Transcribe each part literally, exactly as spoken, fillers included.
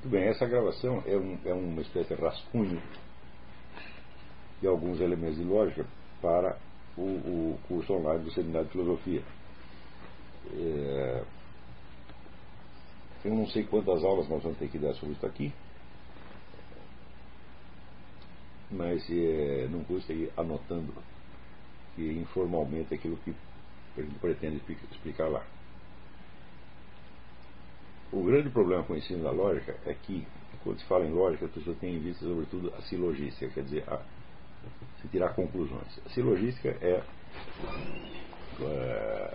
Muito bem, essa gravação é, um, é uma espécie de rascunho de alguns elementos de lógica para o, o curso online do Seminário de Filosofia. É, eu não sei quantas aulas nós vamos ter que dar sobre isso aqui, mas é, não custa ir anotando que informalmente aquilo que a gente pretende explicar lá. O grande problema com o ensino da lógica é que, quando se fala em lógica, a pessoa tem em vista, sobretudo, a silogística, quer dizer, a, se tirar conclusões. A silogística é, é,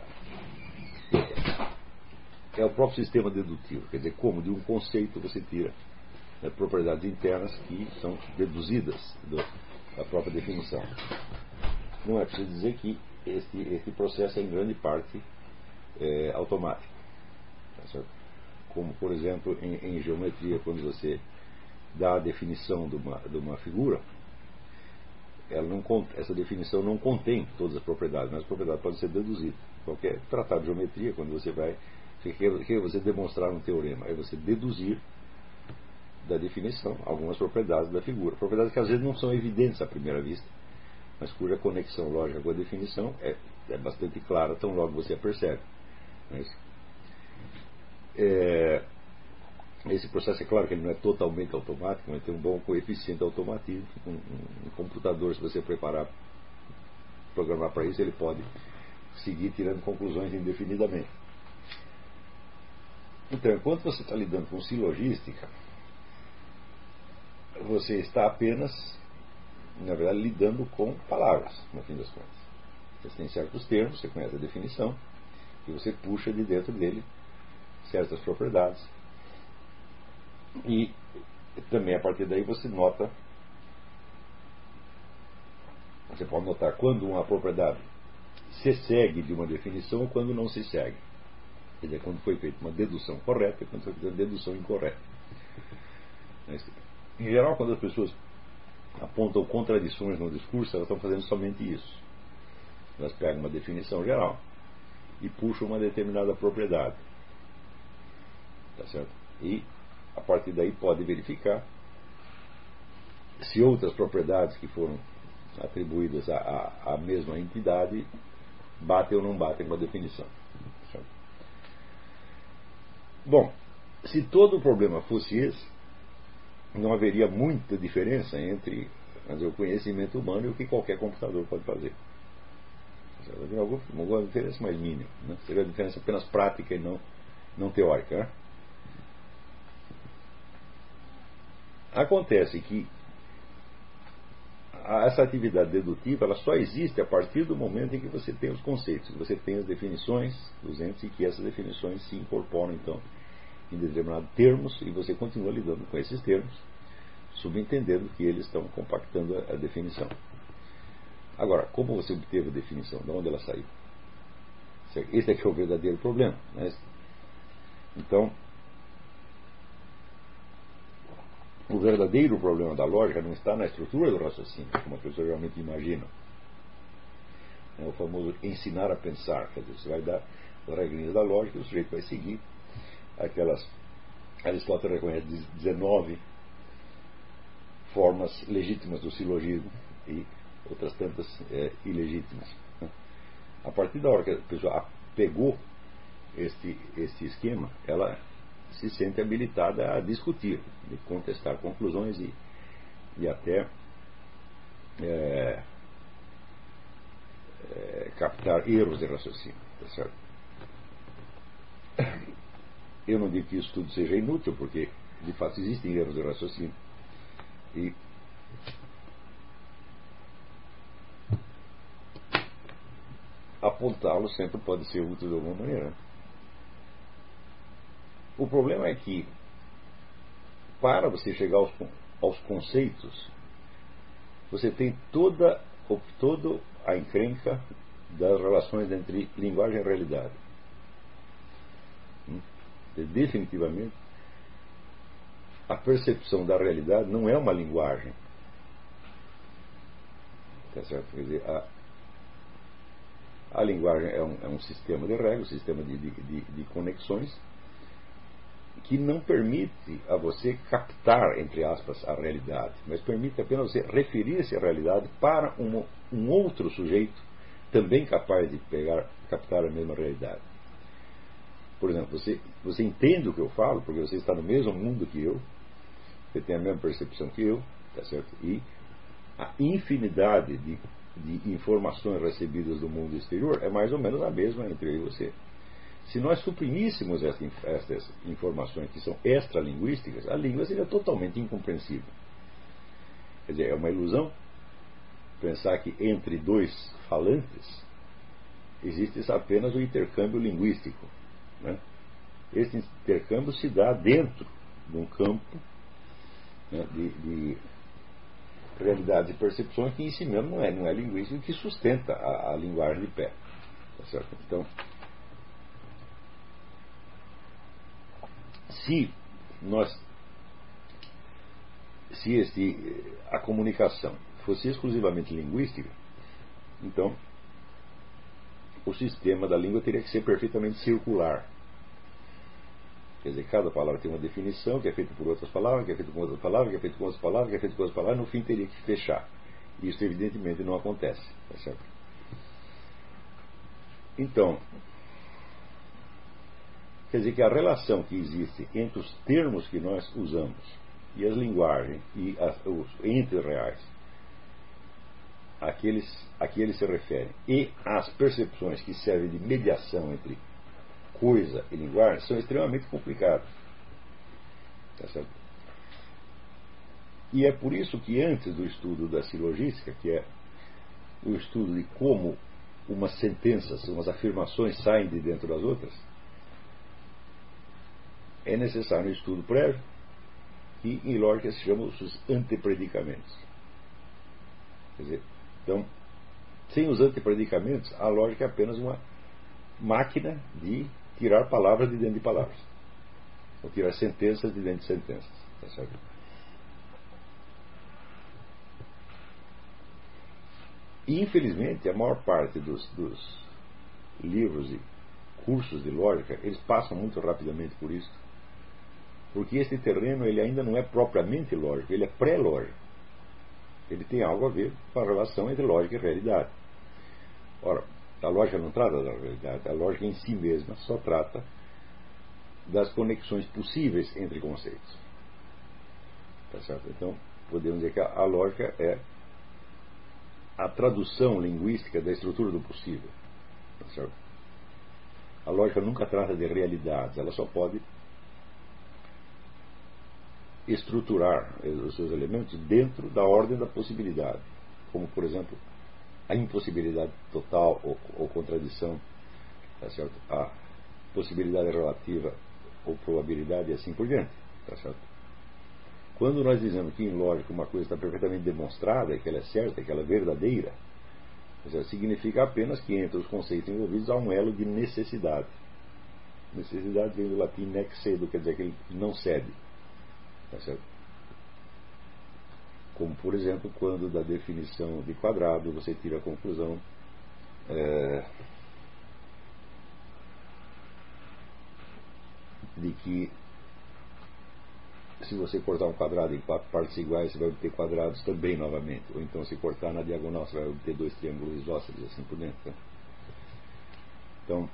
é o próprio sistema dedutivo, quer dizer, como de um conceito você tira, né, propriedades internas que são deduzidas do, da própria definição. Não é preciso dizer que este, este processo é, em grande parte, é, automático. Tá certo? Como, por exemplo, em, em geometria, quando você dá a definição de uma, de uma figura, ela não, essa definição não contém todas as propriedades, mas as propriedades podem ser deduzidas. Qualquer tratado de geometria, quando você vai, você quer, quer você demonstrar um teorema, é você deduzir da definição algumas propriedades da figura. Propriedades que às vezes não são evidentes à primeira vista, mas cuja conexão lógica com a definição é, é bastante clara, tão logo você a percebe. Mas, é, esse processo, é claro que ele não é totalmente automático, mas tem um bom coeficiente automatismo. Um, um, um computador, se você preparar, programar para isso, ele pode seguir tirando conclusões indefinidamente. Então, enquanto você está lidando com silogística, você está apenas, na verdade, lidando com palavras, no fim das contas. Você tem certos termos, você conhece a definição, e você puxa de dentro dele certas propriedades. E também, a partir daí, você nota, você pode notar quando uma propriedade se segue de uma definição ou quando não se segue. Quer dizer, quando foi feita uma dedução correta e quando foi feita uma dedução incorreta. Em geral, quando as pessoas apontam contradições no discurso, elas estão fazendo somente isso. Elas pegam uma definição geral e puxam uma determinada propriedade. Tá certo? E, a partir daí, pode verificar se outras propriedades que foram atribuídas à, à mesma entidade batem ou não batem com a definição. Certo? Bom, se todo o problema fosse esse, não haveria muita diferença entre dizer, o conhecimento humano e o que qualquer computador pode fazer. Haveria alguma, alguma diferença mais mínima. Né? Seria uma diferença apenas prática e não, não teórica. Né? Acontece que essa atividade dedutiva ela só existe a partir do momento em que você tem os conceitos, que você tem as definições dos entes e que essas definições se incorporam então em determinados termos e você continua lidando com esses termos, subentendendo que eles estão compactando a, a definição. Agora, como você obteve a definição? De onde ela saiu? Esse é que é o verdadeiro problema. Né? Então, o verdadeiro problema da lógica não está na estrutura do raciocínio, como as pessoas geralmente imaginam. É o famoso ensinar a pensar. Quer dizer, você vai dar as regrinhas da lógica e o sujeito vai seguir aquelas. Aristóteles reconhece dezenove formas legítimas do silogismo e outras tantas é, ilegítimas. A partir da hora que a pessoa pegou este, este esquema, ela se sente habilitada a discutir, a contestar conclusões e, e até é, é, captar erros de raciocínio. Tá certo? Eu não digo que isso tudo seja inútil, porque de fato existem erros de raciocínio. E apontá-los sempre pode ser útil de alguma maneira. O problema é que, para você chegar aos, aos conceitos, você tem toda, toda a encrenca das relações entre linguagem e realidade. Definitivamente, a percepção da realidade não é uma linguagem. Tá certo? Quer dizer, a, a linguagem é um, é um sistema de regras, um sistema de, de, de conexões, que não permite a você captar, entre aspas, a realidade, mas permite apenas você referir-se à realidade para um, um outro sujeito também capaz de pegar, captar a mesma realidade. Por exemplo, você, você entende o que eu falo, porque você está no mesmo mundo que eu, você tem a mesma percepção que eu, tá certo? E a infinidade de, de informações recebidas do mundo exterior é mais ou menos a mesma entre eu e você. Se nós suprimíssemos essas, essas informações que são extralinguísticas, a língua seria totalmente incompreensível. Quer dizer, é uma ilusão pensar que entre dois falantes existe apenas o intercâmbio linguístico, né? Esse intercâmbio se dá dentro de um campo, né, de, de realidades e percepções que em si mesmo não é, não é linguístico, que sustenta a, a linguagem de pé. Tá certo? Então, se nós se este, a comunicação fosse exclusivamente linguística, então o sistema da língua teria que ser perfeitamente circular. Quer dizer, cada palavra tem uma definição, que é feita por outras palavras, que é feita com outras palavras, que é feita com outras palavras, que é feita com outras palavras, no fim teria que fechar. Isso evidentemente não acontece. Tá certo? Então, quer dizer que a relação que existe entre os termos que nós usamos e as linguagens e as, os entes reais a que, eles, a que eles se referem e as percepções que servem de mediação entre coisa e linguagem são extremamente complicadas. Tá certo? E é por isso que antes do estudo da silogística, que é o estudo de como umas sentenças, umas afirmações saem de dentro das outras, é necessário um estudo prévio que em lógica se chama os antepredicamentos. Quer dizer, então, sem os antepredicamentos, a lógica é apenas uma máquina de tirar palavras de dentro de palavras, ou tirar sentenças de dentro de sentenças. Tá certo? E, infelizmente, a maior parte dos, dos livros e cursos de lógica, eles passam muito rapidamente por isso, porque esse terreno ele ainda não é propriamente lógico, ele é pré-lógico. Ele tem algo a ver com a relação entre lógica e realidade. Ora, a lógica não trata da realidade, a lógica em si mesma só trata das conexões possíveis entre conceitos. Tá certo? Então, podemos dizer que a, a lógica é a tradução linguística da estrutura do possível. Tá certo? A lógica nunca trata de realidades, ela só pode estruturar os seus elementos dentro da ordem da possibilidade, como, por exemplo, a impossibilidade total ou, ou contradição, tá certo? A possibilidade relativa ou probabilidade e assim por diante. Tá certo? Quando nós dizemos que em lógica uma coisa está perfeitamente demonstrada, que ela é certa, que ela é verdadeira, tá certo? Significa apenas que entre os conceitos envolvidos há um elo de necessidade. Necessidade vem do latim nexedo, quer dizer que ele não cede. Tá certo? Como, por exemplo, quando da definição de quadrado você tira a conclusão é, de que se você cortar um quadrado em quatro partes iguais, você vai obter quadrados também novamente. Ou então, se cortar na diagonal, você vai obter dois triângulos isósceles, assim por dentro. Tá? Então,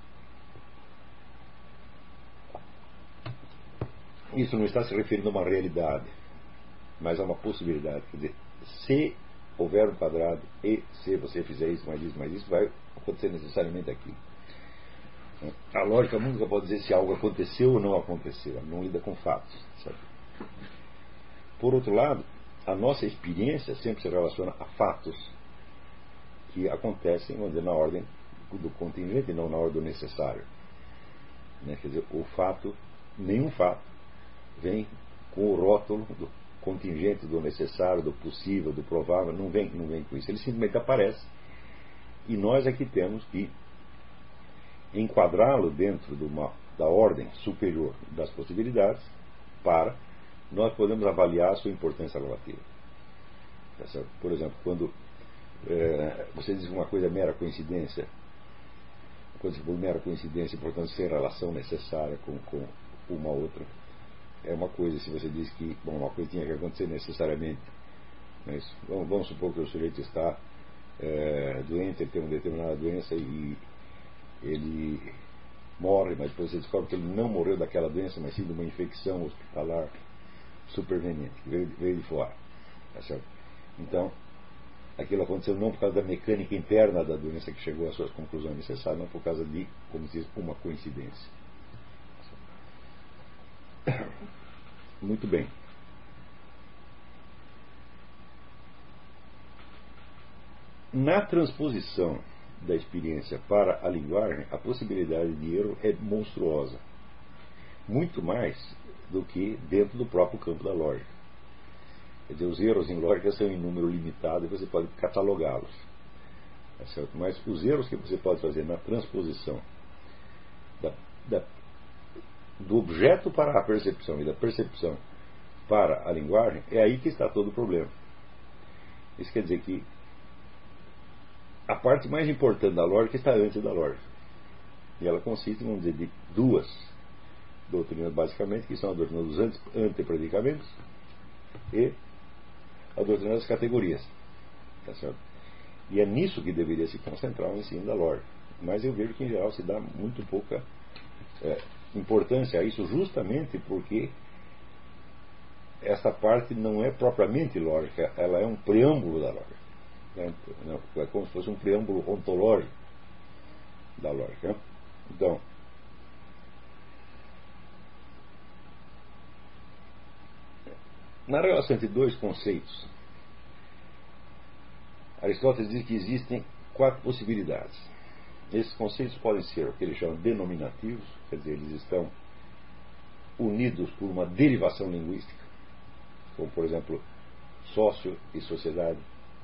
isso não está se referindo a uma realidade, mas a uma possibilidade. Quer dizer, se houver um quadrado e se você fizer isso, mais isso, mais isso, vai acontecer necessariamente aqui. A lógica nunca pode dizer se algo aconteceu ou não aconteceu. Ela não lida com fatos. Certo? Por outro lado, a nossa experiência sempre se relaciona a fatos que acontecem, vamos dizer, na ordem do contingente e não na ordem do necessário. Né? Quer dizer, o fato, nenhum fato vem com o rótulo do contingente, do necessário, do possível, do provável, não vem, não vem com isso. Ele simplesmente aparece e nós aqui temos que enquadrá-lo dentro de uma, da ordem superior das possibilidades para nós podemos avaliar a sua importância relativa. Tá certo? Por exemplo, quando é, você diz que uma coisa é mera coincidência, quando você for mera coincidência, portanto, sem relação necessária com, com uma outra, é uma coisa, se você diz que, bom, uma coisa tinha que acontecer necessariamente, mas vamos, vamos supor que o sujeito está é, doente, ele tem uma determinada doença e ele morre, mas depois você descobre que ele não morreu daquela doença, mas sim de uma infecção hospitalar superveniente, que veio, veio de fora. Tá certo? Então, aquilo aconteceu não por causa da mecânica interna da doença que chegou às suas conclusões necessárias, não por causa de, como se diz, uma coincidência. Muito bem. Na transposição da experiência para a linguagem, a possibilidade de erro é monstruosa. Muito mais do que dentro do próprio campo da lógica. Quer dizer, os erros em lógica são em número limitado e você pode catalogá-los. Tá certo? Mas os erros que você pode fazer na transposição da, da, do objeto para a percepção e da percepção para a linguagem, é aí que está todo o problema. Isso quer dizer que a parte mais importante da lógica está antes da lógica. E ela consiste, vamos dizer, de duas doutrinas, basicamente, que são a doutrina dos antepredicamentos e a doutrina das categorias. Tá certo? E é nisso que deveria se concentrar o ensino da lógica. Mas eu vejo que, em geral, se dá muito pouca é, importância a isso, justamente porque essa parte não é propriamente lógica, ela é um preâmbulo da lógica. É como se fosse um preâmbulo ontológico da lógica. Então, na relação entre dois conceitos, Aristóteles diz que existem quatro possibilidades. Esses conceitos podem ser o que ele chama denominativos, quer dizer, eles estão unidos por uma derivação linguística, como, por exemplo, sócio e sociedade.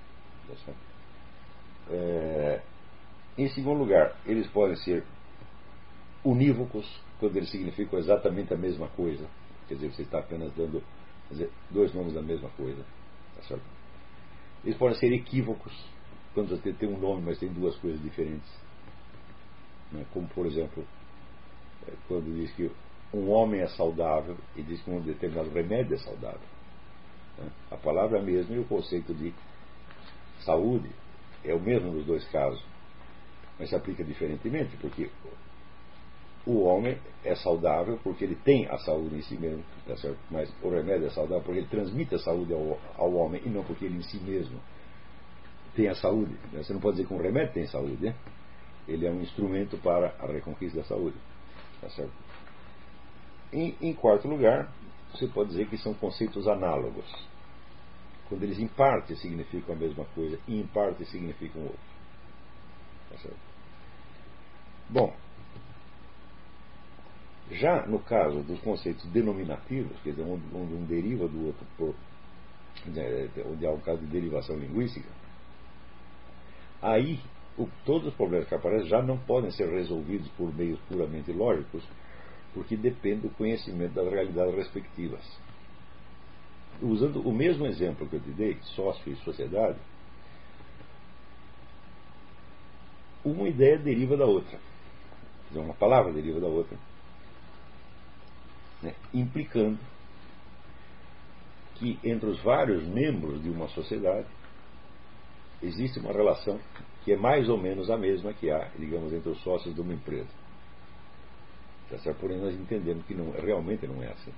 É, em segundo lugar, eles podem ser unívocos, quando eles significam exatamente a mesma coisa. Quer dizer, você está apenas dando quer dizer, dois nomes da mesma coisa. Tá certo? Eles podem ser equívocos, quando você tem um nome, mas tem duas coisas diferentes. Né? Como, por exemplo, quando diz que um homem é saudável e diz que um determinado remédio é saudável. Né? A palavra é a mesma e o conceito de saúde é o mesmo nos dois casos, mas se aplica diferentemente, porque o homem é saudável porque ele tem a saúde em si mesmo, tá certo? Mas o remédio é saudável porque ele transmite a saúde ao, ao homem e não porque ele em si mesmo tem a saúde. Você não pode dizer que um remédio tem saúde, né? Ele é um instrumento para a reconquista da saúde, tá certo? Em, em quarto lugar, você pode dizer que são conceitos análogos, quando eles em parte significam a mesma coisa e em parte significam outra. Tá certo? Bom, já no caso dos conceitos denominativos, quer dizer, onde, onde um deriva do outro, por, onde há um caso de derivação linguística, aí o, todos os problemas que aparecem já não podem ser resolvidos por meios puramente lógicos, porque depende do conhecimento das realidades respectivas. Usando o mesmo exemplo que eu te dei, sócio e sociedade, uma ideia deriva da outra. Uma palavra deriva da outra. Né? Implicando que entre os vários membros de uma sociedade existe uma relação que é mais ou menos a mesma que há, digamos, entre os sócios de uma empresa. Porém, nós entendemos que não, realmente não é assim.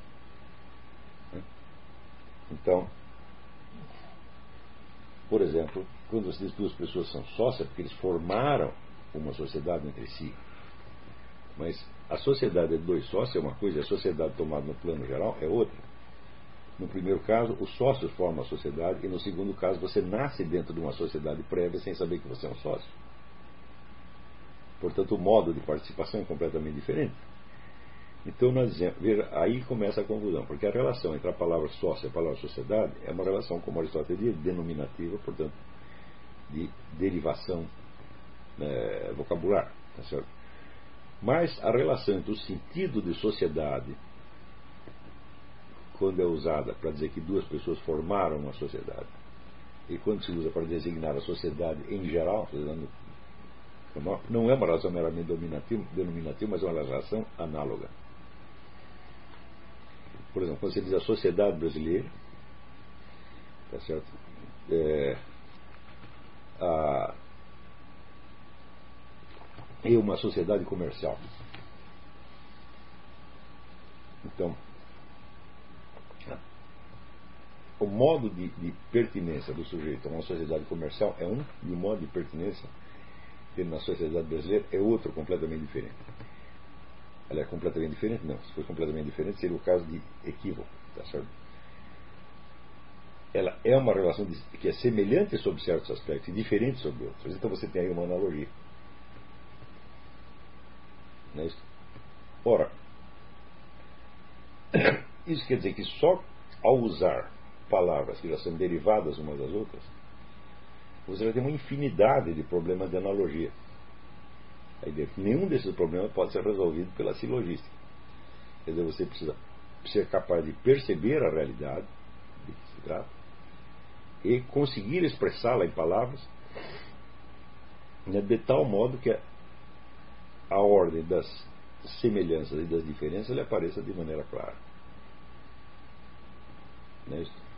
Então, por exemplo, quando essas duas pessoas são sócias, porque eles formaram uma sociedade entre si, mas a sociedade de dois sócios é uma coisa, a sociedade tomada no plano geral é outra. No primeiro caso, os sócios formam a sociedade, e no segundo caso, você nasce dentro de uma sociedade prévia sem saber que você é um sócio. Portanto, o modo de participação é completamente diferente. Então, nós dizemos, veja, aí começa a confusão, porque a relação entre a palavra sócio e a palavra sociedade é uma relação, como Aristóteles diz, denominativa, portanto, de derivação é, vocabular. Tá certo? Mas a relação entre o sentido de sociedade, quando é usada para dizer que duas pessoas formaram uma sociedade, e quando se usa para designar a sociedade em geral, não é uma relação meramente denominativa, mas é uma relação análoga. por exemplo, quando você diz a sociedade brasileira, tá certo? É, a, é uma sociedade comercial. Então, o modo de, de pertinência do sujeito a uma sociedade comercial é um, e o modo de pertinência dele na sociedade brasileira é outro, completamente diferente. Ela é completamente diferente? Não. Se fosse completamente diferente, seria o caso de equívoco. Tá certo? Ela é uma relação de, que é semelhante sobre certos aspectos e diferente sobre outros. Então você tem aí uma analogia. Não é isso? Ora, isso quer dizer que só ao usar palavras que já são derivadas umas das outras, você vai ter uma infinidade de problemas de analogia. Aí dentro, nenhum desses problemas pode ser resolvido pela silogística. Quer dizer, você precisa ser capaz de perceber a realidade de que se trata e conseguir expressá-la em palavras, né, de tal modo que a ordem das semelhanças e das diferenças lhe apareça de maneira clara. Não é isso?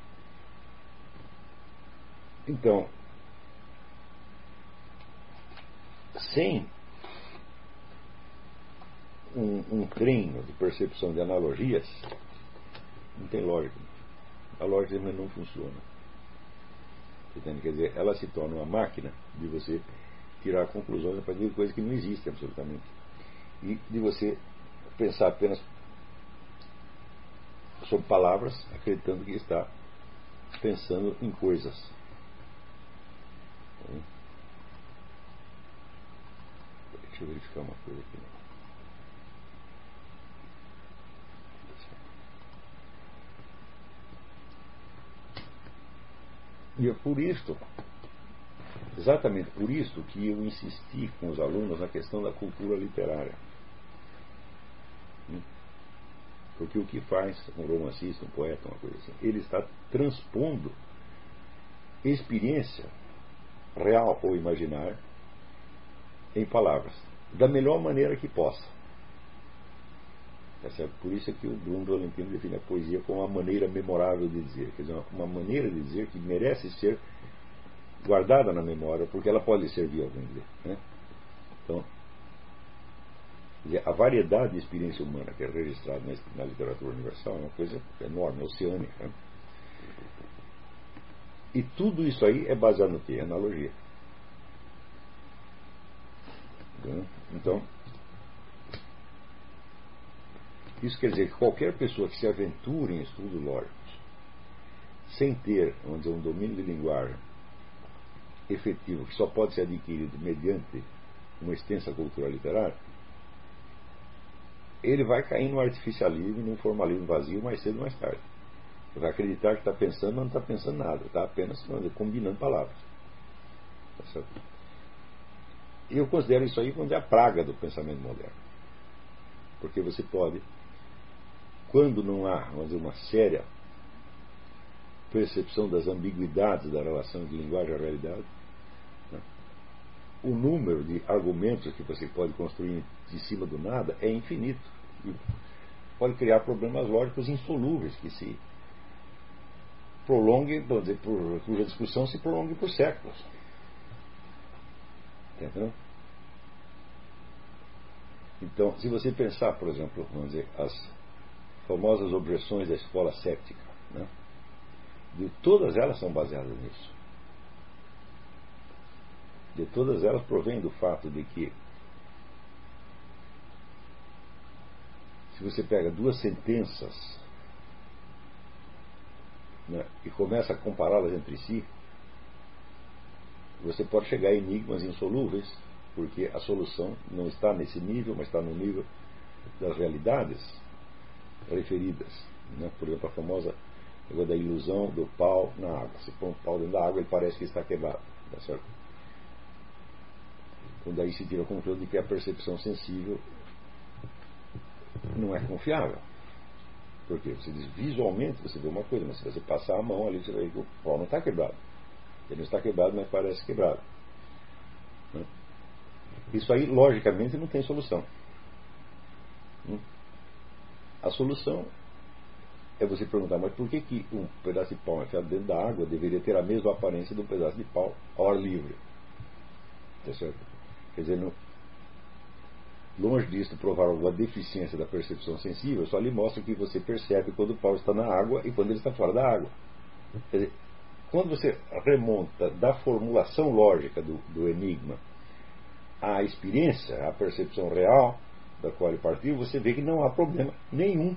Então, sem um, um treino de percepção de analogias, não tem lógica. A lógica não funciona. Entende? Quer dizer, ela se torna uma máquina de você tirar conclusões a partir de coisas que não existem absolutamente. E de você pensar apenas sobre palavras, acreditando que está pensando em coisas. Deixa eu verificar uma coisa aqui. E é por isto, exatamente por isto, que eu insisti com os alunos na questão da cultura literária. Porque o que faz um romancista, um poeta, uma coisa assim, ele está transpondo experiência real ou imaginária em palavras, da melhor maneira que possa. É certo? Por isso é que o Bruno Valentino define a poesia como uma maneira memorável de dizer, quer dizer, uma maneira de dizer que merece ser guardada na memória, porque ela pode servir a alguém ler, né? Então, a variedade de experiência humana que é registrada na literatura universal é uma coisa enorme, oceânica, né? E tudo isso aí é baseado no quê? Analogia. Então, isso quer dizer que qualquer pessoa que se aventure em estudos lógicos sem ter, vamos dizer, um domínio de linguagem efetivo, que só pode ser adquirido mediante uma extensa cultura literária, ele vai cair no artificialismo e num formalismo vazio mais cedo ou mais tarde. Ele vai acreditar que está pensando, mas não está pensando nada, está apenas dizer, combinando palavras. Tá certo? E eu considero isso aí como a praga do pensamento moderno. Porque você pode, quando não há, vamos dizer, uma séria percepção das ambiguidades da relação de linguagem à realidade, né, o número de argumentos que você pode construir de cima do nada é infinito. E pode criar problemas lógicos insolúveis que se prolonguem, vamos dizer, por, cuja discussão se prolongue por séculos. Entendeu? Então, se você pensar, por exemplo, vamos dizer, as famosas objeções da escola céptica, né, de todas elas são baseadas nisso. De todas elas provém do fato de que se você pega duas sentenças, né, e começa a compará-las entre si, você pode chegar a enigmas insolúveis, porque a solução não está nesse nível, mas está no nível das realidades referidas, né? Por exemplo, a famosa coisa da ilusão do pau na água. Você põe um pau dentro da água, ele parece que está quebrado, tá certo? Então daí se tira a conclusão de que a percepção sensível não é confiável. Porque você diz, visualmente você vê uma coisa, mas se você passar a mão ali, você vai ver que o pau não está quebrado. Ele não está quebrado, mas parece quebrado. Né? Isso aí, logicamente, não tem solução. A solução é você perguntar, mas por que, que um pedaço de pau enfiado dentro da água deveria ter a mesma aparência de um pedaço de pau ao ar livre? Tá certo? Quer dizer, não, longe disso provar alguma deficiência da percepção sensível, só lhe mostra que você percebe quando o pau está na água e quando ele está fora da água. Quer dizer, quando você remonta da formulação lógica do, do enigma à experiência, à percepção real da qual ele partiu, você vê que não há problema nenhum.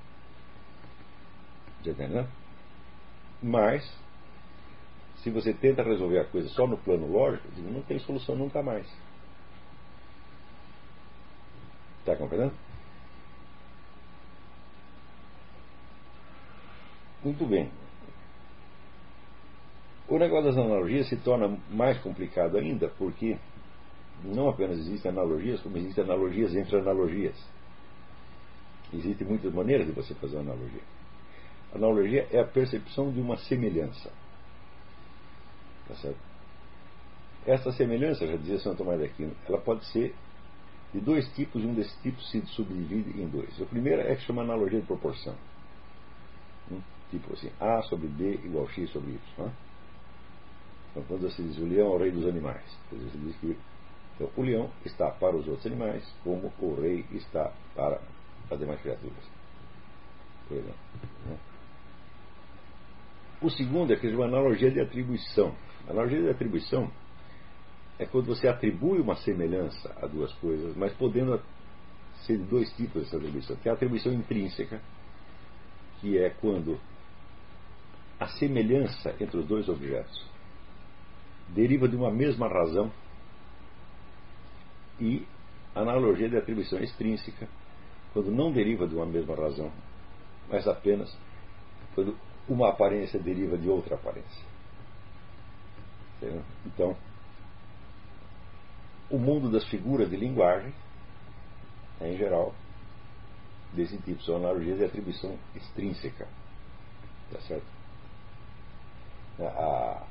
Já entendeu? Mas, se você tenta resolver a coisa só no plano lógico, não tem solução nunca mais. Está compreendendo? Muito bem. O negócio das analogias se torna mais complicado ainda, porque não apenas existem analogias, como existem analogias entre analogias. Existem muitas maneiras de você fazer uma analogia. A analogia é a percepção de uma semelhança. Tá certo? Essa semelhança, já dizia Santo Tomás de Aquino, ela pode ser de dois tipos, e um desses tipos se subdivide em dois. O primeiro é que chama analogia de proporção. Hum? Tipo assim, A sobre B igual X sobre Y. Né? Então, quando você diz o leão é o rei dos animais, você diz que então, o leão está para os outros animais como o rei está para as demais criaturas. Por exemplo. Né? O segundo é que é uma analogia de atribuição. A analogia de atribuição é quando você atribui uma semelhança a duas coisas, mas podendo ser de dois tipos essa atribuição. Que é a atribuição intrínseca, que é quando a semelhança entre os dois objetos deriva de uma mesma razão, e a analogia de atribuição extrínseca, quando não deriva de uma mesma razão, mas apenas quando uma aparência deriva de outra aparência. Entendeu? Então, o mundo das figuras de linguagem, em geral, desse tipo, são analogias de atribuição extrínseca. Tá certo? A,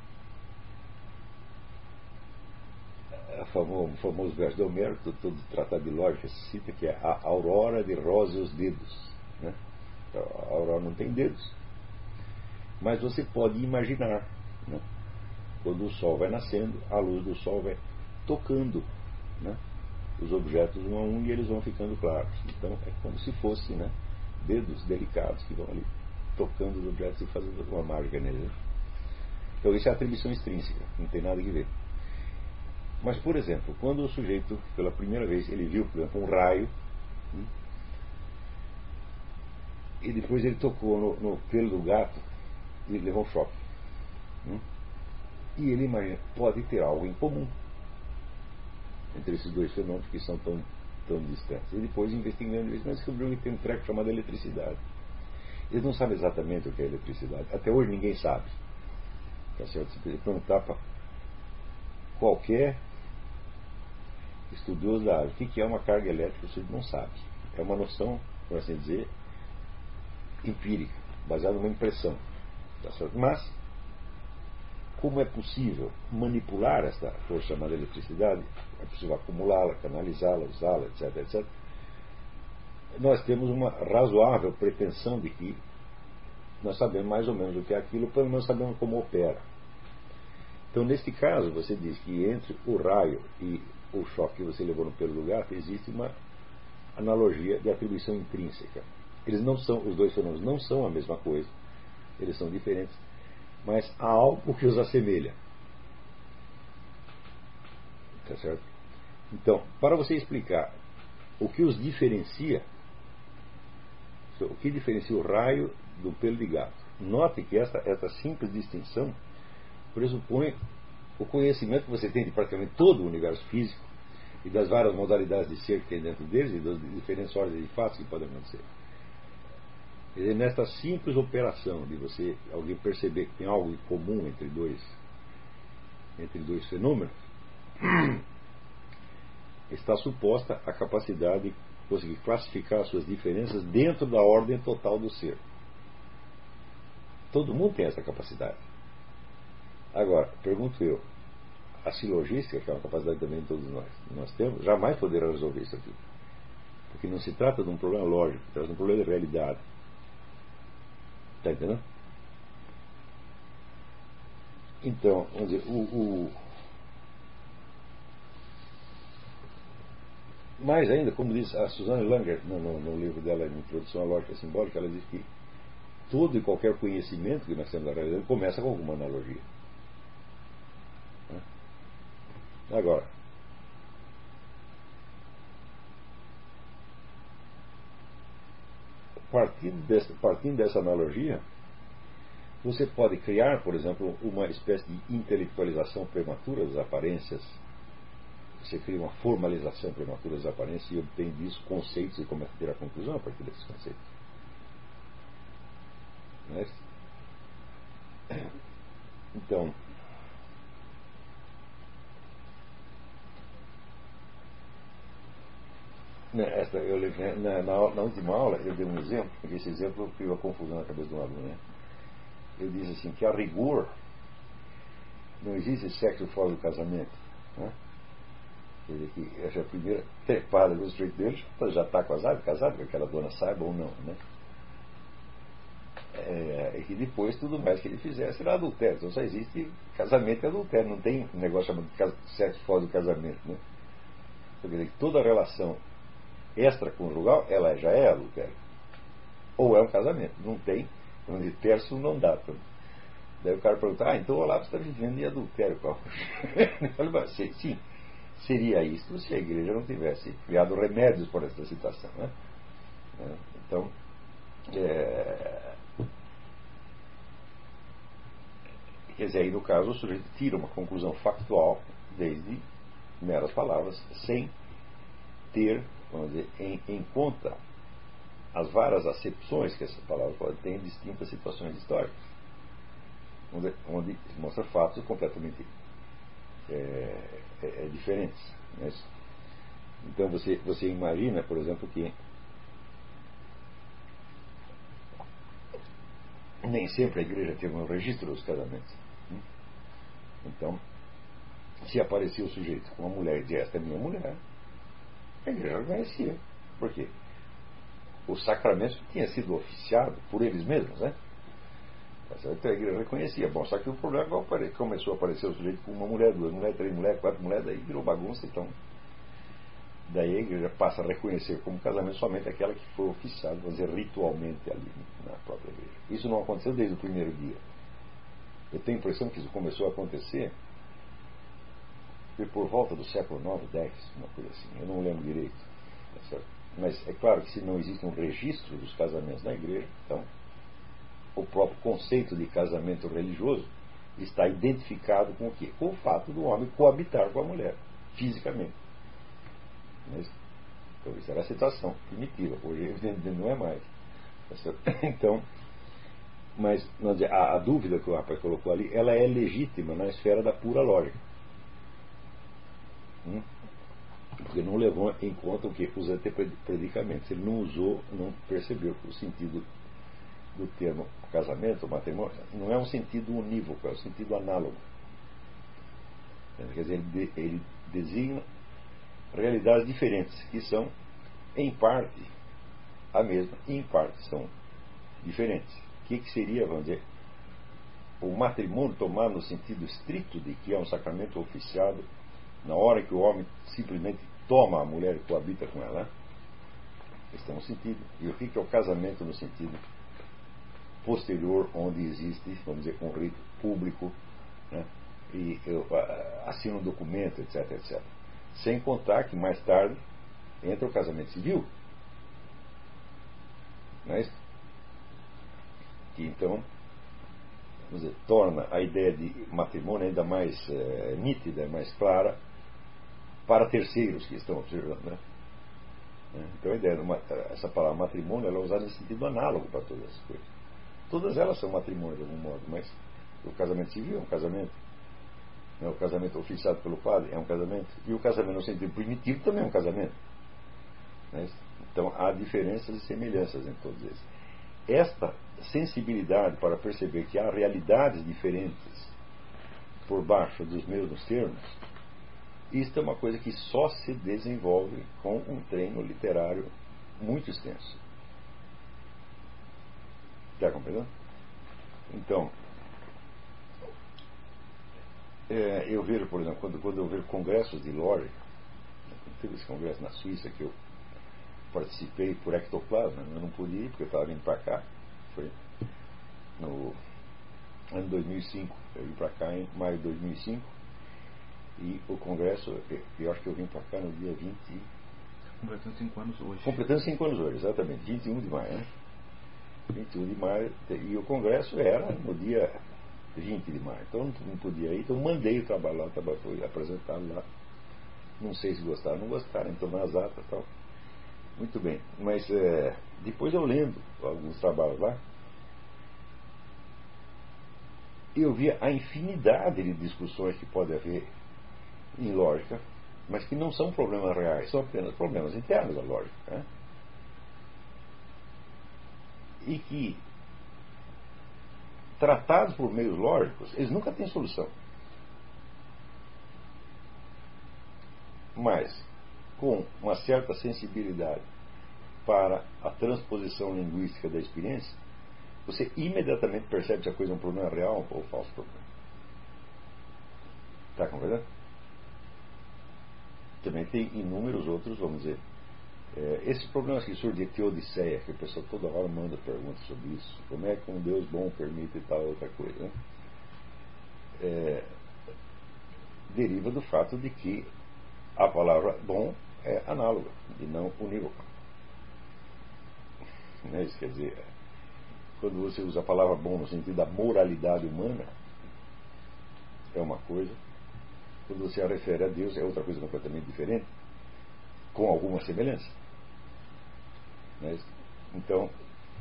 a famoso, o famoso verso de Homero, todo tratado de lógica, se cita que é a aurora de róseos dedos. Né? A aurora não tem dedos, mas você pode imaginar, né? Quando o sol vai nascendo, a luz do sol vai tocando, né, os objetos um a um e eles vão ficando claros. Então é como se fosse, né, dedos delicados que vão ali tocando os objetos e fazendo uma mágica neles. Então isso é atribuição extrínseca, não tem nada que ver. Mas, por exemplo, quando o sujeito, pela primeira vez, ele viu, por exemplo, um raio, né, e depois ele tocou no, no pelo do gato e levou um choque. Né? E ele imagina, pode ter algo em comum entre esses dois fenômenos que são tão, tão distantes. E depois, investigando isso, nós descobrimos que tem um treco chamado eletricidade. Eles não sabem exatamente o que é eletricidade. Até hoje ninguém sabe. Tá certo? Se perguntar para qualquer estudioso da área o que é uma carga elétrica, você não sabe. É uma noção, por assim dizer, empírica, baseada numa impressão. Tá certo? Mas, como é possível manipular esta força chamada eletricidade, é possível acumulá-la, canalizá-la, usá-la, etc, etcétera, nós temos uma razoável pretensão de que nós sabemos mais ou menos o que é aquilo, pelo menos sabemos como opera. Então, neste caso, você diz que entre o raio e o choque que você levou no pelo do gato, existe uma analogia de atribuição intrínseca. Eles não são, os dois fenômenos não são a mesma coisa, eles são diferentes, mas há algo que os assemelha. Tá certo? Então, para você explicar o que os diferencia, o que diferencia o raio do pelo de gato, note que essa, essa simples distinção pressupõe o conhecimento que você tem de praticamente todo o universo físico e das várias modalidades de ser que tem dentro deles e das diferentes ordens de fatos que podem acontecer. Quer dizer, nesta simples operação de você, alguém perceber que tem algo em comum entre dois, entre dois fenômenos, está suposta a capacidade de conseguir classificar as suas diferenças dentro da ordem total do ser. Todo mundo tem essa capacidade. Agora, pergunto eu, a silogística, que é uma capacidade também de todos nós, nós temos, jamais poderá resolver isso aqui. Porque não se trata de um problema lógico, se trata de um problema de realidade. Está entendendo? Então, vamos dizer, o, o... mais ainda, como diz a Suzanne Langer no, no, no livro dela, Introdução à Lógica Simbólica, ela diz que todo e qualquer conhecimento que nós temos da realidade começa com alguma analogia. Agora, partindo dessa, partindo dessa analogia, você pode criar, por exemplo, uma espécie de intelectualização prematura das aparências. Você cria uma formalização prematura das aparências e obtém disso conceitos e começa a tirar conclusão a partir desses conceitos. Não é? Então, esta, eu, na, na, na última aula eu dei um exemplo, porque esse exemplo criou a confusão na cabeça de um aluno. Né? Eu disse assim, que a rigor não existe sexo fora do casamento. Né? Quer dizer, que essa é a primeira trepada do sujeito dele já está casado, casado, que aquela dona saiba ou não. Né? É, e que depois tudo mais que ele fizer será adultério. Então só existe casamento e adultério, não tem um negócio chamado de sexo fora do casamento. Né? Quer dizer, que toda relação extraconjugal ela já é adultério. Ou é um casamento. Não tem, quando de terço não dá. Daí o cara pergunta, ah, então o Olavo está vivendo em adultério. Sim, seria isso se a igreja não tivesse criado remédios para essa situação. Né? Então, é... quer dizer, aí no caso o sujeito tira uma conclusão factual desde meras palavras, sem ter, vamos dizer, em, em conta as várias acepções que essa palavra pode ter em distintas situações históricas, onde, onde mostra fatos completamente é, é, é, diferentes. Né? Então você, você imagina, por exemplo, que nem sempre a igreja teve um registro dos casamentos. Então, se aparecia o sujeito com uma mulher e dizia, esta é minha mulher, a igreja reconhecia. Por quê? O sacramento tinha sido oficiado por eles mesmos, né? Então a igreja reconhecia. Bom, só que o problema é que começou a aparecer o sujeito com uma mulher, duas mulheres, três mulheres, quatro mulheres, daí virou bagunça. Então, daí a igreja passa a reconhecer como casamento somente aquela que foi oficiada, vamos dizer, ritualmente ali na própria igreja. Isso não aconteceu desde o primeiro dia. Eu tenho a impressão que isso começou a acontecer por volta do século nove, dez, uma coisa assim. Eu não lembro direito. Mas é claro que se não existe um registro dos casamentos na igreja, então o próprio conceito de casamento religioso está identificado com o quê? Com o fato do homem coabitar com a mulher, fisicamente. Mas, então isso era a situação primitiva. Hoje não é mais. Então, mas a, a dúvida que o rapaz colocou ali, ela é legítima na esfera da pura lógica. Hum? Porque não levou em conta o que? Os antepredicamentos. Ele não usou, não percebeu que o sentido do termo casamento, matrimônio, não é um sentido unívoco, é um sentido análogo. Quer dizer, ele, ele designa realidades diferentes, que são, em parte, a mesma, e em parte são diferentes. O que, que seria, vamos dizer, o matrimônio tomado no sentido estrito de que é um sacramento oficiado na hora que o homem simplesmente toma a mulher e coabita com ela? Esse é um sentido. E o que é o casamento no sentido posterior, onde existe, vamos dizer, um rito público, né? E eu, assina um documento, etc, etcétera. Sem contar que mais tarde entra o casamento civil. Não é isso? Que então, vamos dizer, torna a ideia de matrimônio ainda mais é, nítida, mais clara para terceiros que estão observando. Né? Então a ideia de uma, essa palavra matrimônio ela é usada em sentido análogo para todas as coisas. Todas elas são matrimônio de algum modo, mas o casamento civil é um casamento. O casamento oficiado pelo padre é um casamento. E o casamento no sentido primitivo também é um casamento. Então há diferenças e semelhanças em todos eles. Esta sensibilidade para perceber que há realidades diferentes por baixo dos mesmos termos, isto é uma coisa que só se desenvolve com um treino literário muito extenso. Está compreendendo? Então, é, eu vejo, por exemplo, quando, quando eu vejo congressos de lógica, teve esse congresso na Suíça que eu participei por ectoplasma, eu não podia ir porque eu estava vindo para cá, foi no ano dois mil e cinco, eu vim para cá em maio de dois mil e cinco, e o congresso, eu acho que eu vim para cá no dia vinte. Completando cinco anos hoje. Completando cinco anos hoje, exatamente, vinte e um de maio, né? vinte e um de maio, e o congresso era no dia vinte de maio, então não, não podia ir, então mandei o trabalho lá, o trabalho foi apresentado lá. Não sei se gostaram ou não gostaram, então nas atas e tal. Muito bem, mas é, depois eu lendo alguns trabalhos lá, eu via a infinidade de discussões que pode haver em lógica, mas que não são problemas reais, são apenas problemas internos da lógica, né? E que, tratados por meios lógicos, eles nunca têm solução. Mas, com uma certa sensibilidade para a transposição linguística da experiência, você imediatamente percebe se a coisa é um problema real ou um falso problema. Está compreendendo? Também tem inúmeros outros, vamos dizer, é, esses problemas que surgem de teodiceia, que a pessoa toda hora manda perguntas sobre isso, como é que um Deus bom permite e tal outra coisa, né? É, deriva do fato de que a palavra bom é análoga e não unívoca. Né? Isso quer dizer, quando você usa a palavra bom no sentido da moralidade humana, é uma coisa. Quando você a refere a Deus, é outra coisa completamente diferente, com alguma semelhança. Né? Então,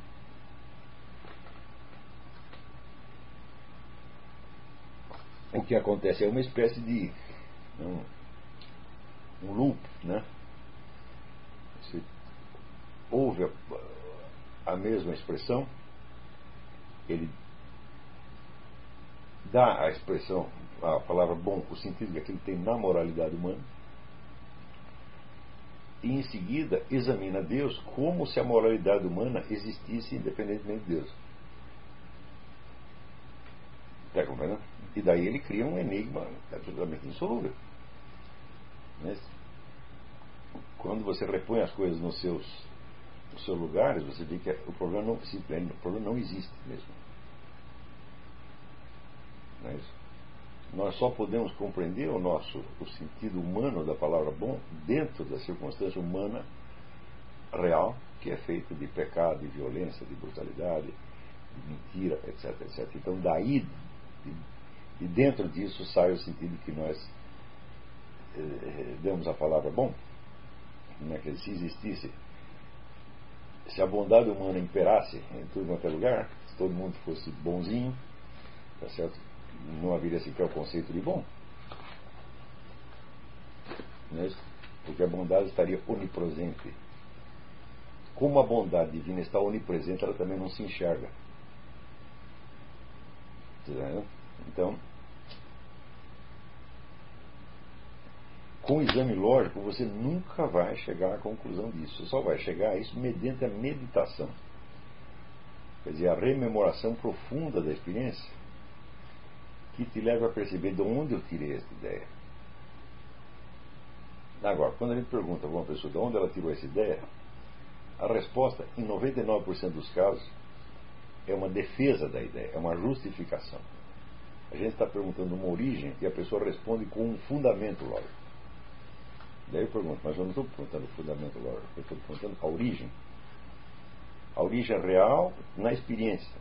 o que acontece é uma espécie de um, um loop, né? Você ouve a, a mesma expressão, ele dá a expressão, a palavra bom, o sentido que ele tem na moralidade humana, e em seguida examina Deus como se a moralidade humana existisse independentemente de Deus. Está compreendendo? E daí ele cria um enigma absolutamente insolúvel. Mas, quando você repõe as coisas nos seus, nos seus lugares, você vê que o problema não, o problema não existe mesmo. Não é isso? Nós só podemos compreender o nosso o sentido humano da palavra bom dentro da circunstância humana real, que é feita de pecado, de violência, de brutalidade, de mentira, etc, etcétera. Então daí, de, de dentro disso, sai o sentido que nós eh, damos à palavra bom, né? Que se existisse, se a bondade humana imperasse em tudo quanto é lugar, se todo mundo fosse bonzinho, tá certo? Não haveria sequer o conceito de bom, né? Porque a bondade estaria onipresente. Como a bondade divina está onipresente, ela também não se enxerga. Entendeu? Então, com o exame lógico, você nunca vai chegar à conclusão disso. Você só vai chegar a isso mediante a meditação. Quer dizer, a rememoração profunda da experiência, que te leva a perceber de onde eu tirei essa ideia. Agora, quando a gente pergunta para uma pessoa de onde ela tirou essa ideia, a resposta, em noventa e nove por cento dos casos, é uma defesa da ideia, é uma justificação. A gente está perguntando uma origem e a pessoa responde com um fundamento lógico. Daí eu pergunto, mas eu não estou perguntando o fundamento lógico, eu estou perguntando a origem. A origem real na experiência.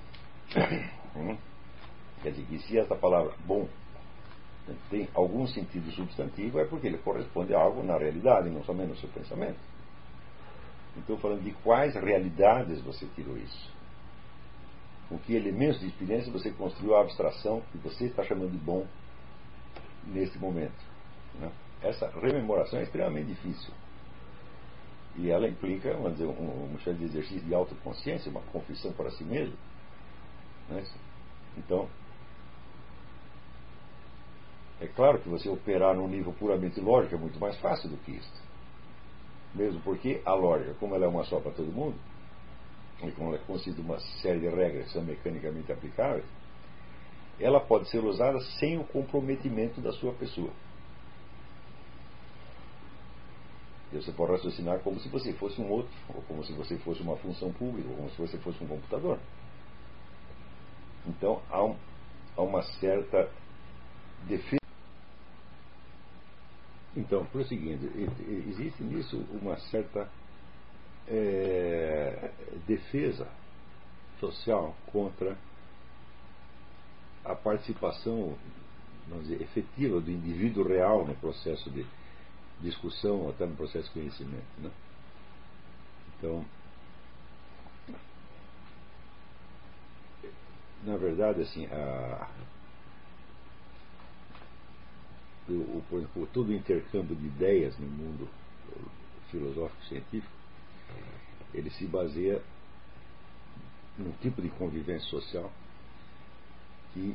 Quer dizer, que se essa palavra bom tem algum sentido substantivo, é porque ele corresponde a algo na realidade, não somente no seu pensamento. Então, falando de quais realidades você tirou isso, com que elementos de experiência você construiu a abstração que você está chamando de bom neste momento, né? Essa rememoração é extremamente difícil e ela implica, vamos dizer, um, um de exercício de autoconsciência, uma confissão para si mesmo, né? Então, é claro que você operar num nível puramente lógico é muito mais fácil do que isso. Mesmo porque a lógica, como ela é uma só para todo mundo, e como é constituída uma série de regras que são mecanicamente aplicáveis, ela pode ser usada sem o comprometimento da sua pessoa. E você pode raciocinar como se você fosse um outro, ou como se você fosse uma função pública, ou como se você fosse um computador. Então há, um, há uma certa defesa. Então, por o seguinte, existe nisso uma certa é, defesa social contra a participação, vamos dizer, efetiva do indivíduo real no processo de discussão, até no processo de conhecimento, né? Então, na verdade, assim, a, o, o, todo o intercâmbio de ideias no mundo filosófico científico, ele se baseia num tipo de convivência social que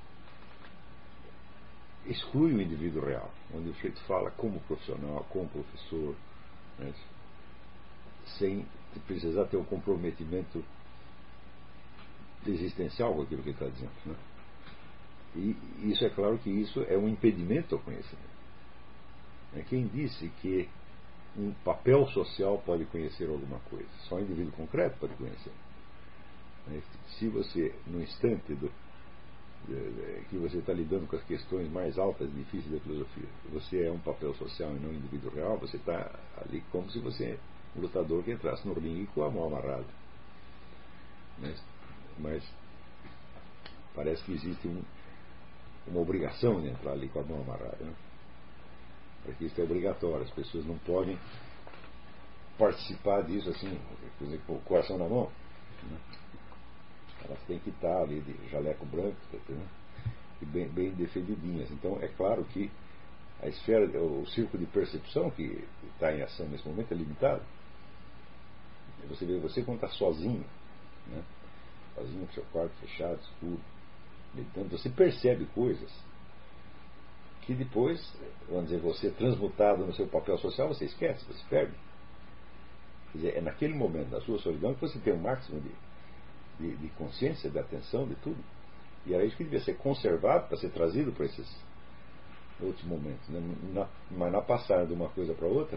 exclui o indivíduo real, onde o sujeito fala como profissional, como professor, né, sem precisar ter um comprometimento existencial com aquilo que ele está dizendo, né? E isso é claro que isso é um impedimento ao conhecimento. Quem disse que um papel social pode conhecer alguma coisa? Só um indivíduo concreto pode conhecer. Se você, no instante do, que você está lidando com as questões mais altas e difíceis da filosofia, você é um papel social e não um indivíduo real, você está ali como se você é um lutador que entrasse no ringue com a mão amarrada. Mas, mas parece que existe um, uma obrigação de entrar ali com a mão amarrada, né? Porque isso é obrigatório, as pessoas não podem participar disso assim, por exemplo, com o coração na mão, né? Elas têm que estar ali de jaleco branco, né? E bem, bem defendidinhas. Então é claro que a esfera, o círculo de percepção que está em ação nesse momento é limitado. Você vê, você quando está sozinho, né? Sozinho no seu quarto fechado, escuro, meditando, você percebe coisas que depois, vamos dizer, você transmutado no seu papel social, você esquece, você perde. Quer dizer, é naquele momento da sua solidão que você tem o máximo de, de, de consciência, de atenção, de tudo. E era isso que devia ser conservado para ser trazido para esses outros momentos, né? Na, mas na passagem de uma coisa para outra,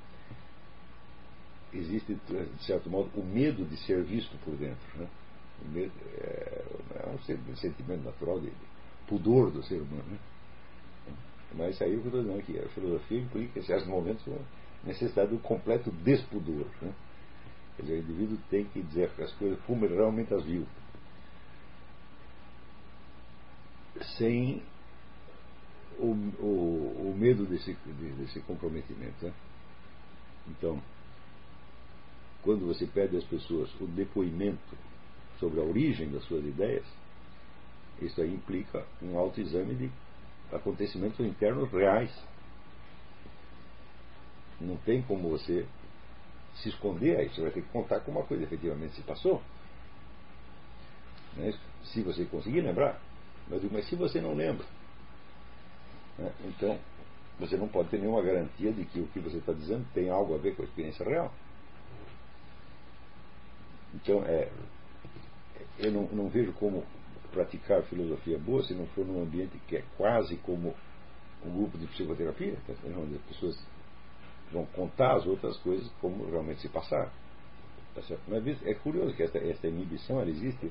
existe, de certo modo, o medo de ser visto por dentro, né? O medo é, é um sentimento natural de, de pudor do ser humano, né? Mas aí o que eu estou dizendo aqui, a filosofia implica, em certos momentos, a necessidade do completo despudor, né? Quer dizer, o indivíduo tem que dizer as coisas como ele realmente as viu, sem o, o, o medo desse, desse comprometimento, né? Então, quando você pede às pessoas o depoimento sobre a origem das suas ideias, isso aí implica um autoexame de acontecimentos internos reais. Não tem como você se esconder aí, você vai ter que contar como uma coisa efetivamente se passou, né? Se você conseguir lembrar. Mas, mas se você não lembra, né? Então você não pode ter nenhuma garantia de que o que você está dizendo tem algo a ver com a experiência real. Então é, eu não, não vejo como praticar filosofia boa se não for num ambiente que é quase como um grupo de psicoterapia, onde as pessoas vão contar as outras coisas como realmente se passaram. Tá certo? Mas é curioso que esta, esta inibição ela existe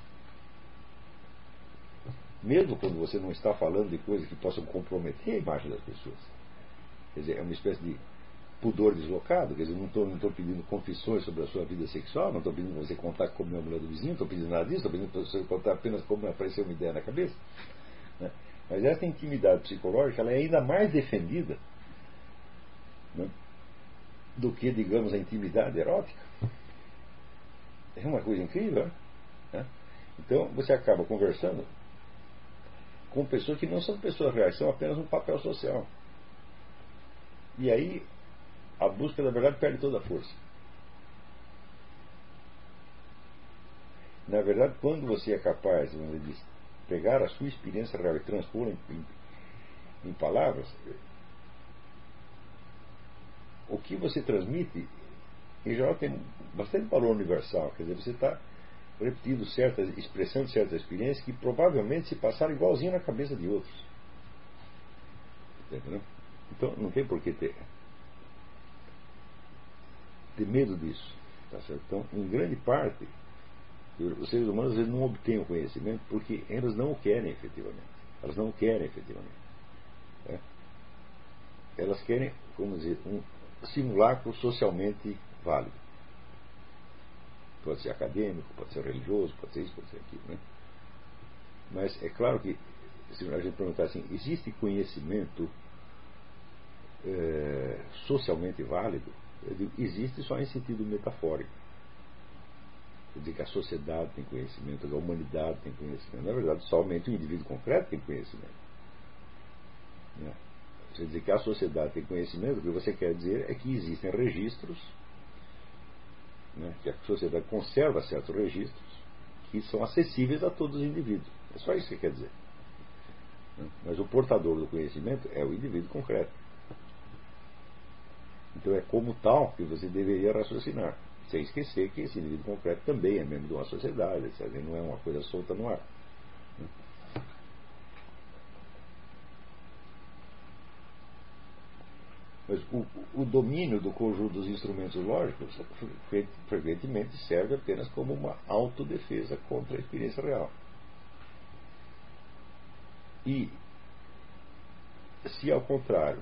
mesmo quando você não está falando de coisas que possam comprometer a imagem das pessoas. Quer dizer, é uma espécie de pudor deslocado. Quer dizer, não estou não estou pedindo confissões sobre a sua vida sexual, não estou pedindo para você contar como é a mulher do vizinho, não estou pedindo nada disso, estou pedindo para você contar apenas como apareceu uma ideia na cabeça, né? Mas essa intimidade psicológica ela é ainda mais defendida, né, do que, digamos, a intimidade erótica. É uma coisa incrível, né? Então você acaba conversando com pessoas que não são pessoas reais, são apenas um papel social. E aí a busca da verdade perde toda a força. Na verdade, quando você é capaz de pegar a sua experiência real e transpor em, em, em palavras, o que você transmite em geral, tem bastante valor universal. Quer dizer, você está repetindo certas, expressando certas experiências que provavelmente se passaram igualzinho na cabeça de outros. Entendeu? Então, não tem por que ter, ter medo disso. Tá certo? Então, em grande parte, os seres humanos às vezes não obtêm o conhecimento porque eles não o querem efetivamente. Elas não o querem efetivamente. É? Elas querem, como dizer, um simulacro socialmente válido. Pode ser acadêmico, pode ser religioso, pode ser isso, pode ser aquilo. Né? Mas é claro que, se a gente perguntar assim, existe conhecimento é, socialmente válido? Eu digo, existe só em sentido metafórico. Quer dizer que a sociedade tem conhecimento, a humanidade tem conhecimento. Na verdade, somente o indivíduo concreto tem conhecimento. Né? Quer dizer que a sociedade tem conhecimento, o que você quer dizer é que existem registros, né, que a sociedade conserva certos registros que são acessíveis a todos os indivíduos. É só isso que quer dizer. Né? Mas o portador do conhecimento é o indivíduo concreto. Então é como tal que você deveria raciocinar, sem esquecer que esse indivíduo concreto também é membro de uma sociedade, etcétera. Não é uma coisa solta no ar. Né? Mas o, o domínio do conjunto dos instrumentos lógicos frequentemente serve apenas como uma autodefesa contra a experiência real. E, se ao contrário,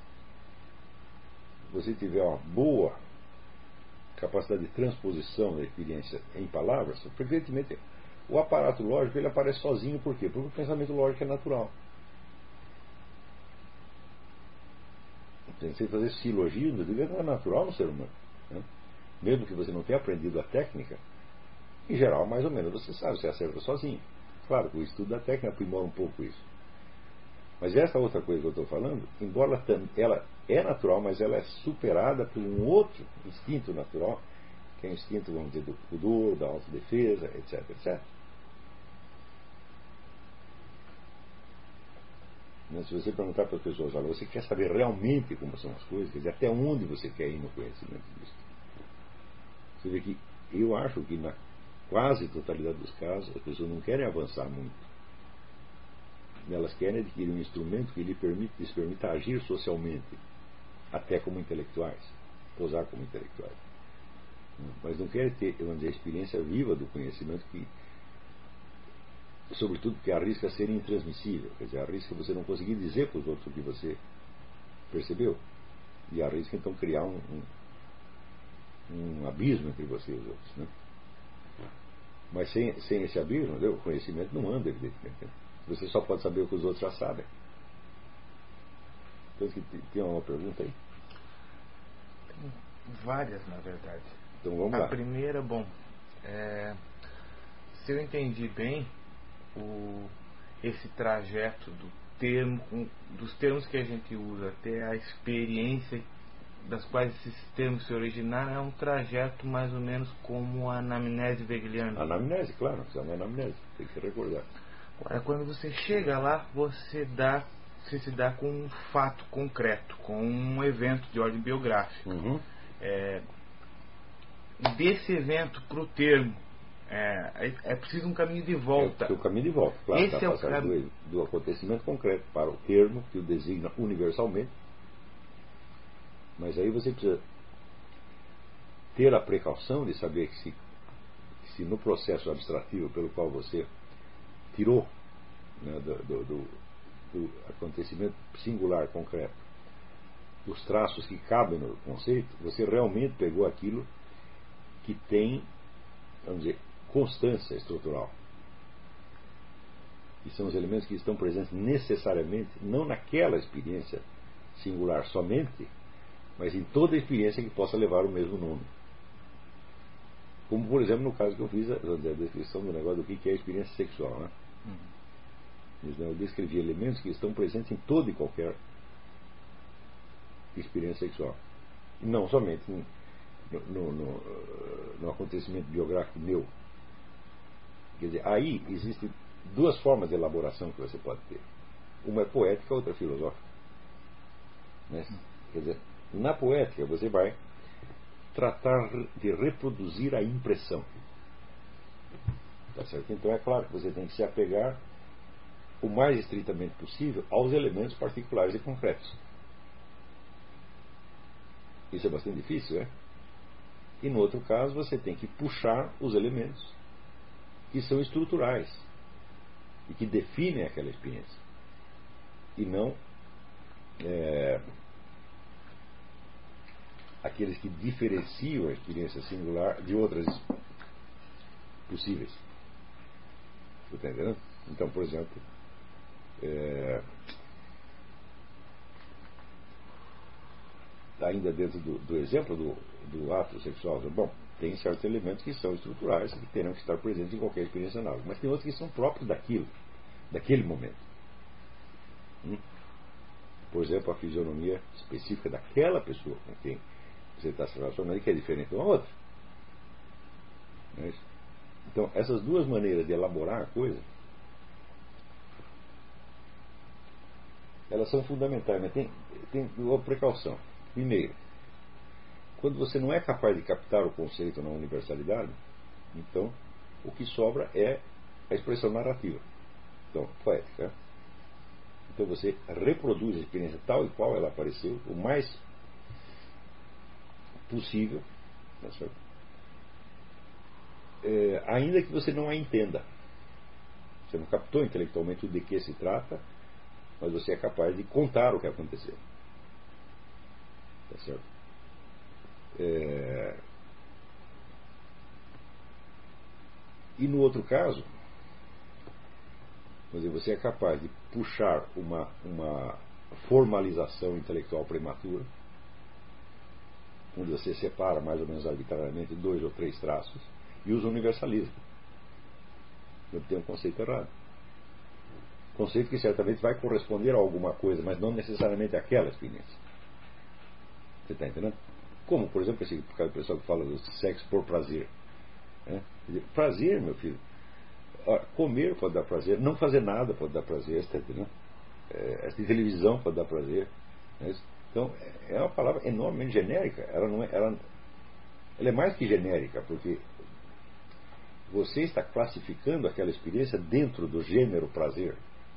você tiver uma boa capacidade de transposição da experiência em palavras, frequentemente o aparato lógico ele aparece sozinho. Por quê? Porque o pensamento lógico é natural. Sem fazer silogismo, não é natural no ser humano. Né? Mesmo que você não tenha aprendido a técnica, em geral, mais ou menos, você sabe, você acerta sozinho. Claro que o estudo da técnica aprimora um pouco isso. Mas essa outra coisa que eu estou falando, embora ela é natural, mas ela é superada por um outro instinto natural, que é o instinto, vamos dizer, do pudor, da autodefesa, etc, etcétera. Se você perguntar para as pessoas, olha, você quer saber realmente como são as coisas, quer dizer, até onde você quer ir no conhecimento disso? Você vê que eu acho que na quase totalidade dos casos as pessoas não querem avançar muito. Elas querem adquirir um instrumento que lhe permite, lhes permita agir socialmente, até como intelectuais, posar como intelectuais. Mas não querem ter, vamos dizer, a experiência viva do conhecimento que, sobretudo porque arrisca ser intransmissível, quer dizer, arrisca você não conseguir dizer para os outros o que você percebeu, e arrisca então criar um, um, um abismo entre você e os outros. Né? Mas sem, sem esse abismo, o conhecimento não anda, evidentemente. Você só pode saber o que os outros já sabem. Então, tem uma pergunta aí? Tem várias, na verdade. Então vamos a lá. A primeira, bom, é, se eu entendi bem, o, esse trajeto do termo, um, dos termos que a gente usa até a experiência das quais esses termos se originaram, é um trajeto mais ou menos como a anamnese hegeliana. A anamnese, claro, isso é uma anamnese, tem que recordar. Agora, quando você chega lá, você, dá, você se dá com um fato concreto, com um evento de ordem biográfica. Uhum. É, desse evento para o termo, É, é preciso um caminho de volta. É o caminho de volta, claro. Esse da é o passagem cam... do, do acontecimento concreto para o termo que o designa universalmente. Mas aí você precisa ter a precaução de saber que se, que se no processo abstrativo pelo qual você tirou, né, do, do, do, do acontecimento singular, concreto, os traços que cabem no conceito, você realmente pegou aquilo que tem, vamos dizer, constância estrutural. E são os elementos que estão presentes necessariamente, não naquela experiência singular somente, mas em toda a experiência que possa levar o mesmo nome. Como, por exemplo, no caso que eu fiz a, a descrição do negócio do que é a experiência sexual. Né? Uhum. Eu descrevi elementos que estão presentes em toda e qualquer experiência sexual. E não somente no, no, no, no acontecimento biográfico meu. Quer dizer, aí existem duas formas de elaboração que você pode ter. Uma é poética, a outra é filosófica. Né? Quer dizer, na poética você vai tratar de reproduzir a impressão. Tá certo? Então é claro que você tem que se apegar o mais estritamente possível aos elementos particulares e concretos. Isso é bastante difícil, é? E no outro caso você tem que puxar os elementos que são estruturais e que definem aquela experiência. E não é, aqueles que diferenciam a experiência singular de outras possíveis. Você está entendendo? Então, por exemplo, é, ainda dentro do, do exemplo do, do ato sexual, bom, tem certos elementos que são estruturais que terão que estar presentes em qualquer experiência análoga, mas tem outros que são próprios daquilo, daquele momento. Hum? Por exemplo, a fisionomia específica daquela pessoa com quem você está se relacionando, que é diferente de uma outra. Não é isso? Então, essas duas maneiras de elaborar a coisa, elas são fundamentais, mas tem, tem uma precaução. Primeiro, quando você não é capaz de captar o conceito na universalidade, então o que sobra é a expressão narrativa, então, poética. Então você reproduz a experiência tal e qual ela apareceu, o mais possível, tá certo? É, ainda que você não a entenda. Você não captou intelectualmente o de que se trata, mas você é capaz de contar o que aconteceu. Tá certo? É... E no outro caso, quer dizer, você é capaz de puxar uma, uma formalização intelectual prematura, onde você separa mais ou menos arbitrariamente dois ou três traços e os universaliza. Eu tenho um conceito errado. Conceito que certamente vai corresponder a alguma coisa, mas não necessariamente àquela experiência. Você está entendendo? Como, por exemplo, esse pessoal que fala do sexo por prazer. Né? Prazer, meu filho. Comer pode dar prazer, não fazer nada pode dar prazer, está entendendo? É, assistir televisão pode dar prazer. Né? Então, é uma palavra enormemente genérica. Ela, não é, ela, ela é mais que genérica, porque você está classificando aquela experiência dentro do gênero prazer.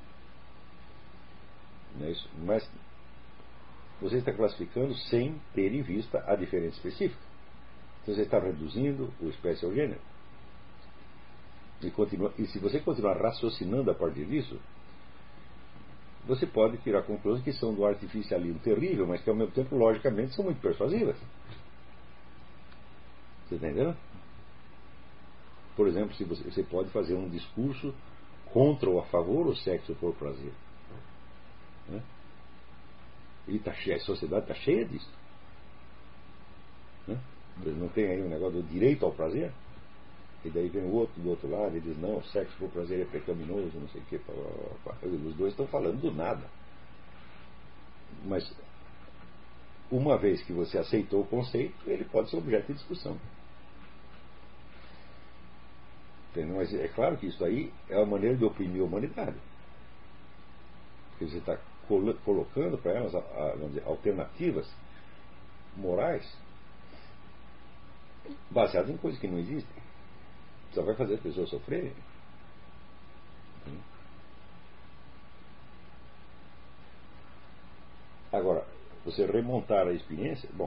Não é isso? Mas você está classificando sem ter em vista a diferença específica. Então você está reduzindo o espécie ao gênero. E, continua, e se você continuar raciocinando a partir disso, você pode tirar conclusões que são do artificialismo terrível, mas que ao mesmo tempo, logicamente, são muito persuasivas. Você está entendendo? Por exemplo, se você, você pode fazer um discurso contra ou a favor do sexo por prazer. Né? E tá cheia, a sociedade está cheia disso. Né? Não tem aí um negócio do direito ao prazer? E daí vem o outro do outro lado e diz, não, o sexo por prazer é pecaminoso, não sei o quê. Os dois estão falando do nada. Mas, uma vez que você aceitou o conceito, ele pode ser objeto de discussão. Mas é claro que isso aí é uma maneira de oprimir a humanidade. Porque você está colocando para elas vamos dizer, alternativas morais baseadas em coisas que não existem. Só vai fazer as pessoas sofrerem. Agora, você remontar a experiência, bom,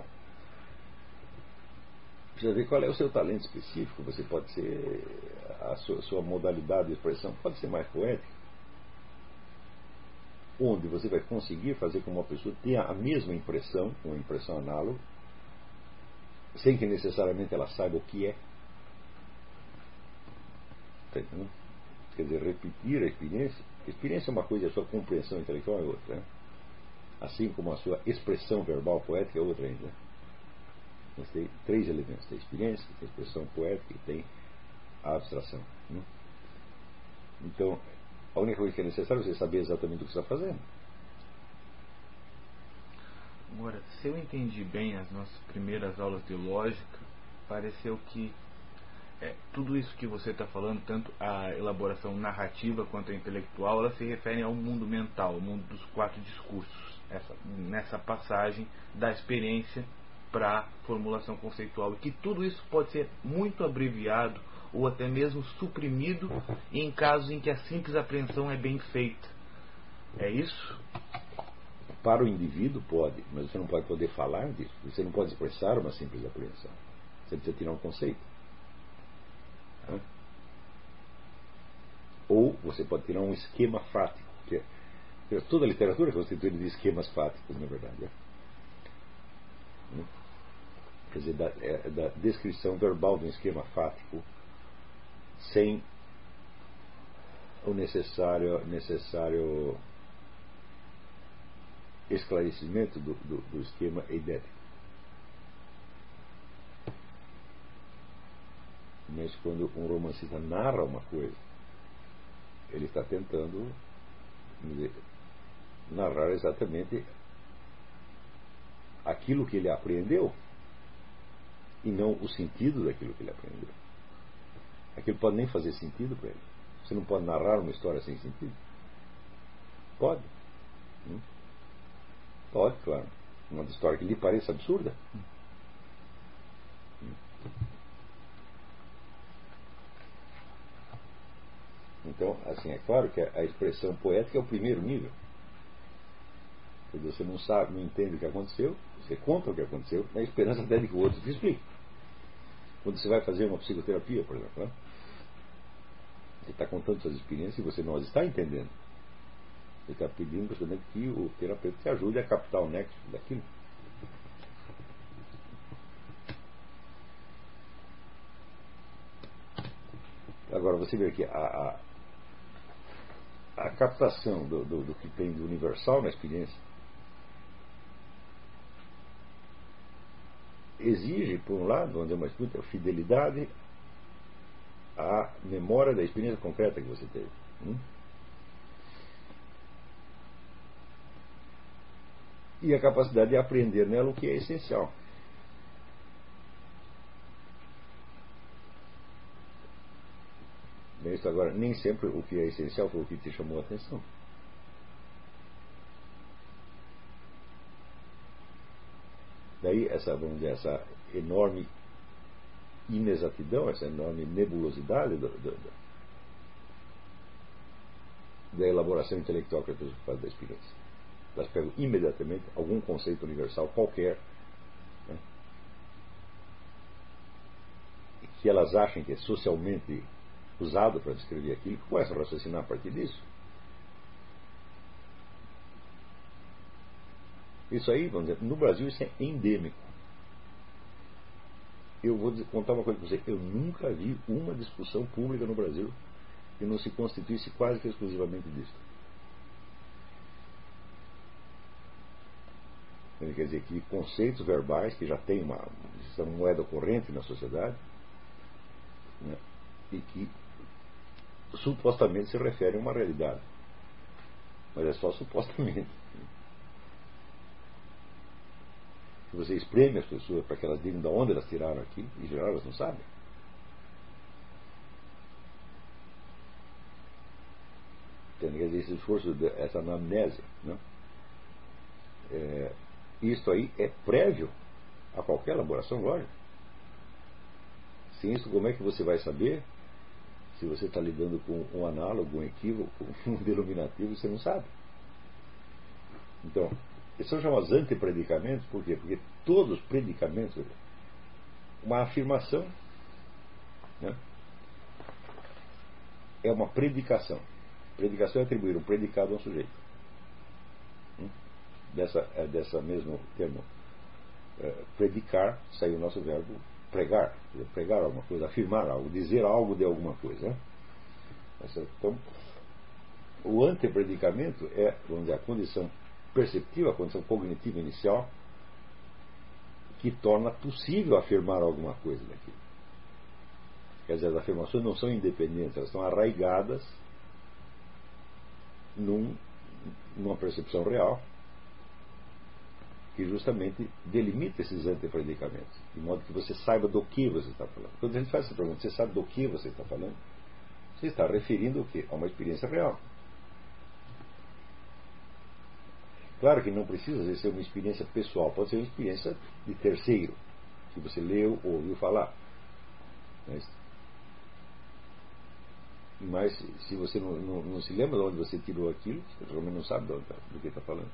precisa ver qual é o seu talento específico. Você pode ser, a sua, sua modalidade de expressão pode ser mais poética, onde você vai conseguir fazer com que uma pessoa tenha a mesma impressão, uma impressão análoga, sem que necessariamente ela saiba o que é. Tá entendendo? Quer dizer, repetir a experiência. A experiência é uma coisa, a sua compreensão intelectual é outra. Né? Assim como a sua expressão verbal poética é outra ainda. Mas tem três elementos: tem a experiência, tem a expressão poética e tem a abstração. Né? Então, a única coisa que é necessário é você saber exatamente o que você está fazendo. Agora, se eu entendi bem as nossas primeiras aulas de lógica, pareceu que é, tudo isso que você está falando, tanto a elaboração narrativa quanto a intelectual, ela se refere ao mundo mental, ao mundo dos quatro discursos, essa, nessa passagem da experiência para a formulação conceitual, e que tudo isso pode ser muito abreviado ou até mesmo suprimido em casos em que a simples apreensão é bem feita. É isso? Para o indivíduo pode, mas você não pode poder falar disso. Você não pode expressar uma simples apreensão. Você precisa tirar um conceito. Hã? Ou você pode tirar um esquema fático, que é, toda a literatura é constituída de esquemas fáticos, na verdade. É. Hum? Quer dizer, da, é, da descrição verbal de um esquema fático sem o necessário, necessário esclarecimento do, do, do esquema eidético. Mas quando um romancista narra uma coisa, ele está tentando dizer, narrar exatamente aquilo que ele aprendeu e não o sentido daquilo que ele aprendeu. Aquilo pode nem fazer sentido para ele. Você não pode narrar uma história sem sentido? Pode. Hum? Pode, claro. Uma história que lhe pareça absurda. Hum. Então, assim, é claro que a expressão poética é o primeiro nível. Quer dizer, você não sabe, não entende o que aconteceu, você conta o que aconteceu, na esperança até de que o outro te explique. Quando você vai fazer uma psicoterapia, por exemplo, né? Você está contando suas experiências e você não as está entendendo. Você está pedindo justamente que o terapeuta te ajude a captar o nexo daquilo. Agora, você vê que a, a, a captação do, do, do que tem de universal na experiência exige, por um lado, onde é uma muita fidelidade à memória da experiência concreta que você teve. Hum? E a capacidade de aprender nela o que é essencial. Isso agora, nem sempre o que é essencial foi o que te chamou a atenção. Daí essa, vamos dizer, essa enorme inexatidão, essa enorme nebulosidade do, do, do, da elaboração intelectual que as pessoas fazem da experiência. Elas pegam imediatamente algum conceito universal qualquer, né, que elas acham que é socialmente usado para descrever aquilo, e começam a raciocinar a partir disso. Isso aí, vamos dizer, no Brasil isso é endêmico. Eu vou dizer, contar uma coisa para você. Eu nunca vi uma discussão pública no Brasil que não se constituísse quase que exclusivamente disso. Quer dizer, que conceitos verbais que já têm uma, uma moeda corrente na sociedade, né, e que supostamente se referem a uma realidade. Mas é só supostamente. Se você espreme as pessoas para que elas digam de onde elas tiraram aquilo, em geral elas não sabem. Entende? Quer dizer, esse esforço, de, essa anamnésia, né? É, isso aí é prévio a qualquer elaboração lógica. Sem isso, como é que você vai saber se você está lidando com um análogo, um equívoco, um denominativo, você não sabe. Então, esses são chamados antepredicamentos, por quê? Porque todos os predicamentos, uma afirmação, né, é uma predicação. Predicação é atribuir um predicado a um sujeito. Hum? Dessa, é dessa mesmo termo, é, predicar, saiu o nosso verbo pregar, pregar alguma coisa, afirmar algo, dizer algo de alguma coisa. Né? Então, o antepredicamento é, vamos dizer, a condição perceptiva, a condição cognitiva inicial que torna possível afirmar alguma coisa daquilo. Quer dizer, as afirmações não são independentes, elas estão arraigadas num, numa percepção real que justamente delimita esses antepredicamentos, de modo que você saiba do que você está falando. Quando a gente faz essa pergunta, você sabe do que você está falando? Você está referindo o quê? A uma experiência real. Claro que não precisa ser uma experiência pessoal, pode ser uma experiência de terceiro, que você leu ou ouviu falar. Mas, mas se você não, não, não se lembra de onde você tirou aquilo, você realmente não sabe de onde, do que está falando.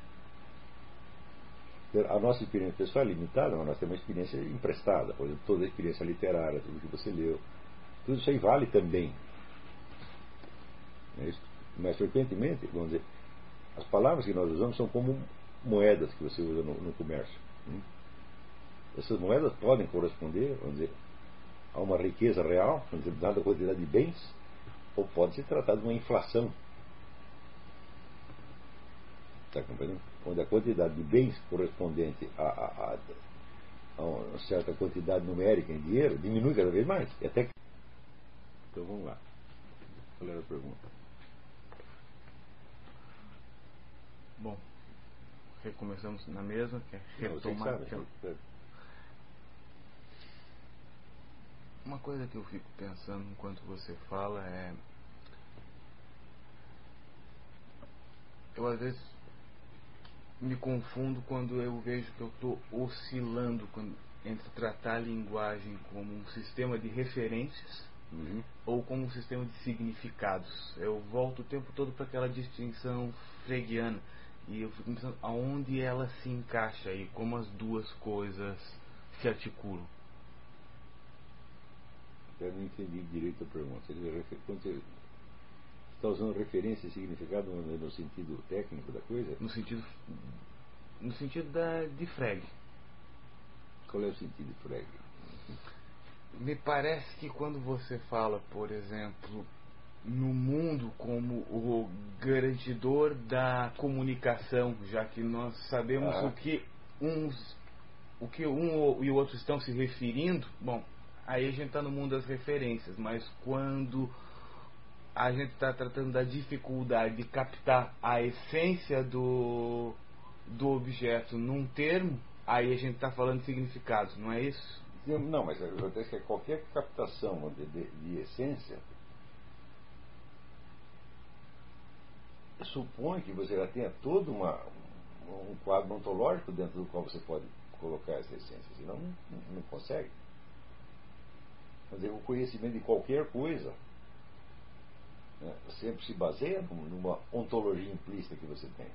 A nossa experiência pessoal é limitada, mas nós temos uma experiência emprestada, por exemplo, toda a experiência literária, tudo que você leu. Tudo isso aí vale também. É isso? Mas frequentemente, vamos dizer, as palavras que nós usamos são como moedas que você usa no, no comércio. Hum? Essas moedas podem corresponder, vamos dizer, a uma riqueza real, vamos dizer, dada a quantidade de bens, ou pode se tratar de uma inflação. Está compreendendo? Onde a quantidade de bens correspondente a, a, a, a uma certa quantidade numérica em dinheiro diminui cada vez mais. E até que... Então vamos lá. Qual era a pergunta? Bom, recomeçamos na mesma, que é retomar. Não, sabe, que é... Uma coisa que eu fico pensando enquanto você fala é. Eu às vezes me confundo quando eu vejo que eu estou oscilando quando, entre tratar a linguagem como um sistema de referências, uhum, ou como um sistema de significados. Eu volto o tempo todo para aquela distinção freguiana e eu fico pensando aonde ela se encaixa e como as duas coisas se articulam. Eu não entendi direito a pergunta. Quando você está usando referência e significado no sentido técnico da coisa? No sentido, no sentido da, de Frege. Qual é o sentido de Frege? Me parece que quando você fala, por exemplo, no mundo como o garantidor da comunicação, já que nós sabemos ah. o que uns, o que um e o outro estão se referindo, bom, aí a gente está no mundo das referências, mas quando a gente está tratando da dificuldade de captar a essência do, do objeto num termo, aí a gente está falando de significados, não é isso? Não, mas acontece que qualquer captação de, de, de essência supõe que você já tenha todo uma, um quadro ontológico dentro do qual você pode colocar essa essência, senão não, não, não consegue. Quer dizer, o conhecimento de qualquer coisa, né, sempre se baseia numa ontologia implícita que você tem.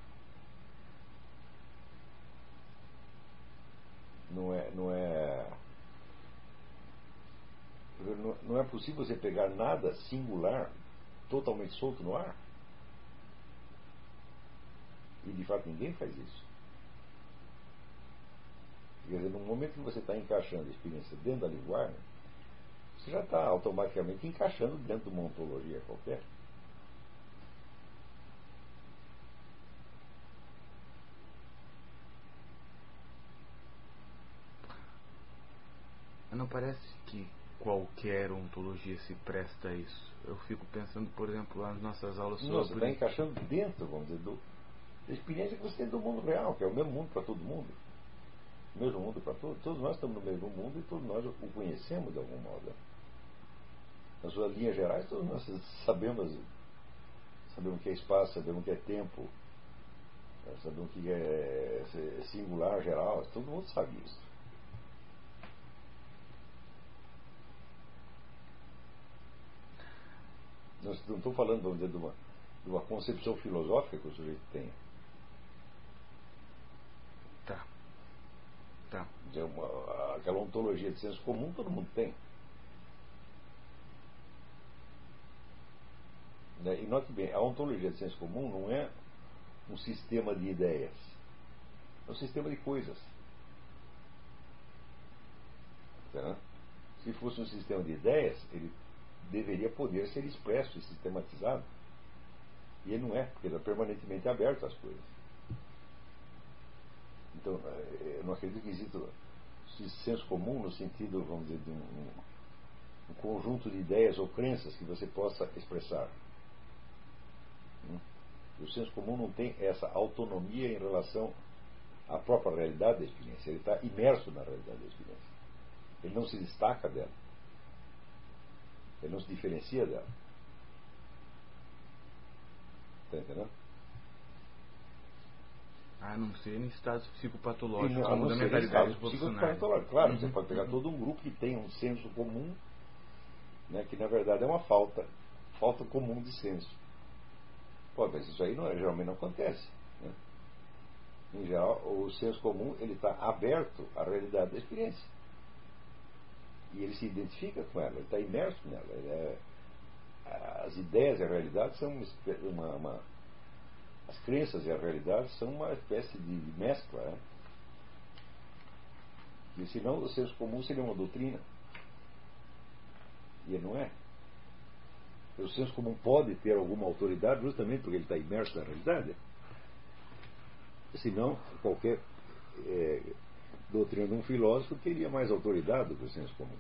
Não é, não é, não é possível você pegar nada singular, totalmente solto no ar. E de fato ninguém faz isso. Quer dizer, no momento que você está encaixando a experiência dentro da linguagem, você já está automaticamente encaixando dentro de uma ontologia qualquer. Não parece que qualquer ontologia se presta a isso. Eu fico pensando, por exemplo, nas nossas aulas sobre... Não, você está encaixando dentro, vamos dizer, do, da experiência que você tem do mundo real, que é o mesmo mundo para todo mundo. O mesmo mundo para todos. Todos nós estamos no mesmo mundo e todos nós o conhecemos de algum modo. Nas suas linhas gerais, todos nós sabemos, sabemos o que é espaço, sabemos o que é tempo, sabemos o que é singular, geral, todo mundo sabe isso. Não estou falando, vamos dizer, de uma, de uma concepção filosófica que o sujeito tem. Tá. Tá. Uma, aquela ontologia de senso comum todo mundo tem. E note bem, a ontologia de senso comum não é um sistema de ideias, é um sistema de coisas. Tá? Se fosse um sistema de ideias, ele deveria poder ser expresso e sistematizado. E ele não é, porque ele é permanentemente aberto às coisas. Então, eu não acredito que exista senso comum no sentido, vamos dizer, de um, um conjunto de ideias ou crenças que você possa expressar. O senso comum não tem essa autonomia em relação à própria realidade da experiência. Ele está imerso na realidade da experiência. Ele não se destaca dela. Ele não se diferencia dela. Está entendendo? A não ser em estados psicopatológicos, não, como da mentalidade profissional. Claro, Uhum. você pode pegar todo um grupo que tem um senso comum, né, que na verdade é uma falta, falta comum de senso. Pô, mas isso aí não, geralmente não acontece. Né? Em geral, o senso comum ele está aberto à realidade da experiência. E ele se identifica com ela, ele está imerso nela. Ele é, as ideias e a realidade são uma, uma, uma. As crenças e a realidade são uma espécie de mescla. Né? E senão o senso comum seria uma doutrina. E ele não é. O senso comum pode ter alguma autoridade justamente porque ele está imerso na realidade. Senão, qualquer é, doutrina de um filósofo teria mais autoridade do que o senso comum.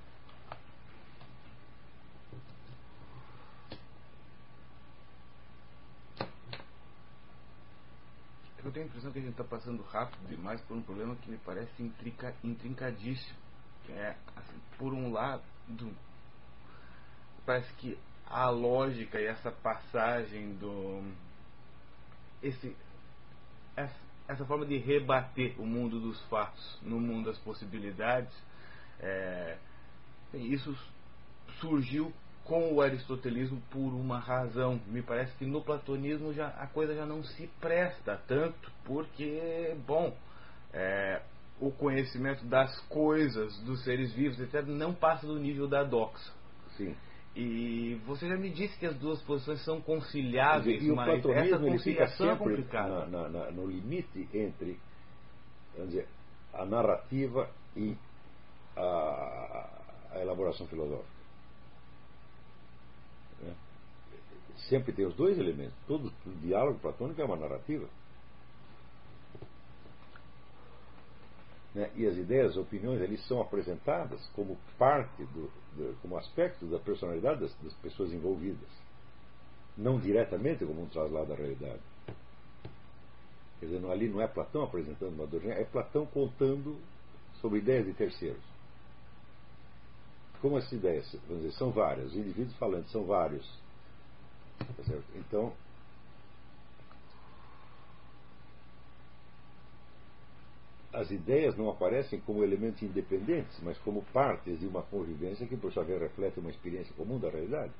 Eu tenho a impressão que a gente está passando rápido demais por um problema que me parece intrinca, intrincadíssimo. Que é, assim, por um lado, parece que a lógica e essa passagem do. Esse, essa, essa forma de rebater o mundo dos fatos no mundo das possibilidades, é, isso surgiu com o aristotelismo por uma razão. Me parece que no platonismo já, a coisa já não se presta tanto, porque, bom, é, o conhecimento das coisas, dos seres vivos, etcétera, não passa do nível da doxa. Sim. E você já me disse que as duas posições são conciliáveis, e o mas platonismo essa ele fica conciliação é sempre complicada. na, na, no limite entre, vamos dizer, a narrativa e a, a elaboração filosófica. Né? Sempre tem os dois elementos. Todo o diálogo platônico é uma narrativa. Né? E as ideias, as opiniões, eles são apresentadas como parte, do, do, como aspecto da personalidade das, das pessoas envolvidas. Não diretamente como um traslado da realidade. Quer dizer, não, ali não é Platão apresentando uma doutrina, é Platão contando sobre ideias de terceiros. Como essas ideias, vamos dizer, são várias, os indivíduos falantes são vários. Tá certo? Então, as ideias não aparecem como elementos independentes, mas como partes de uma convivência que, por sua vez, reflete uma experiência comum da realidade.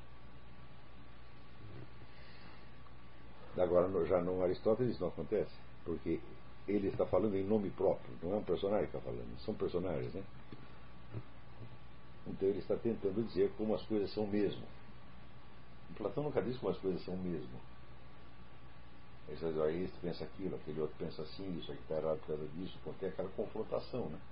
Agora, já no Aristóteles isso não acontece, porque ele está falando em nome próprio, não é um personagem que está falando, são personagens, né? Então ele está tentando dizer como as coisas são mesmo. Platão nunca diz como as coisas são mesmo. Ele diz, olha, este pensa aquilo, aquele outro pensa assim, isso aqui está errado por causa disso, porque é aquela confrontação, né?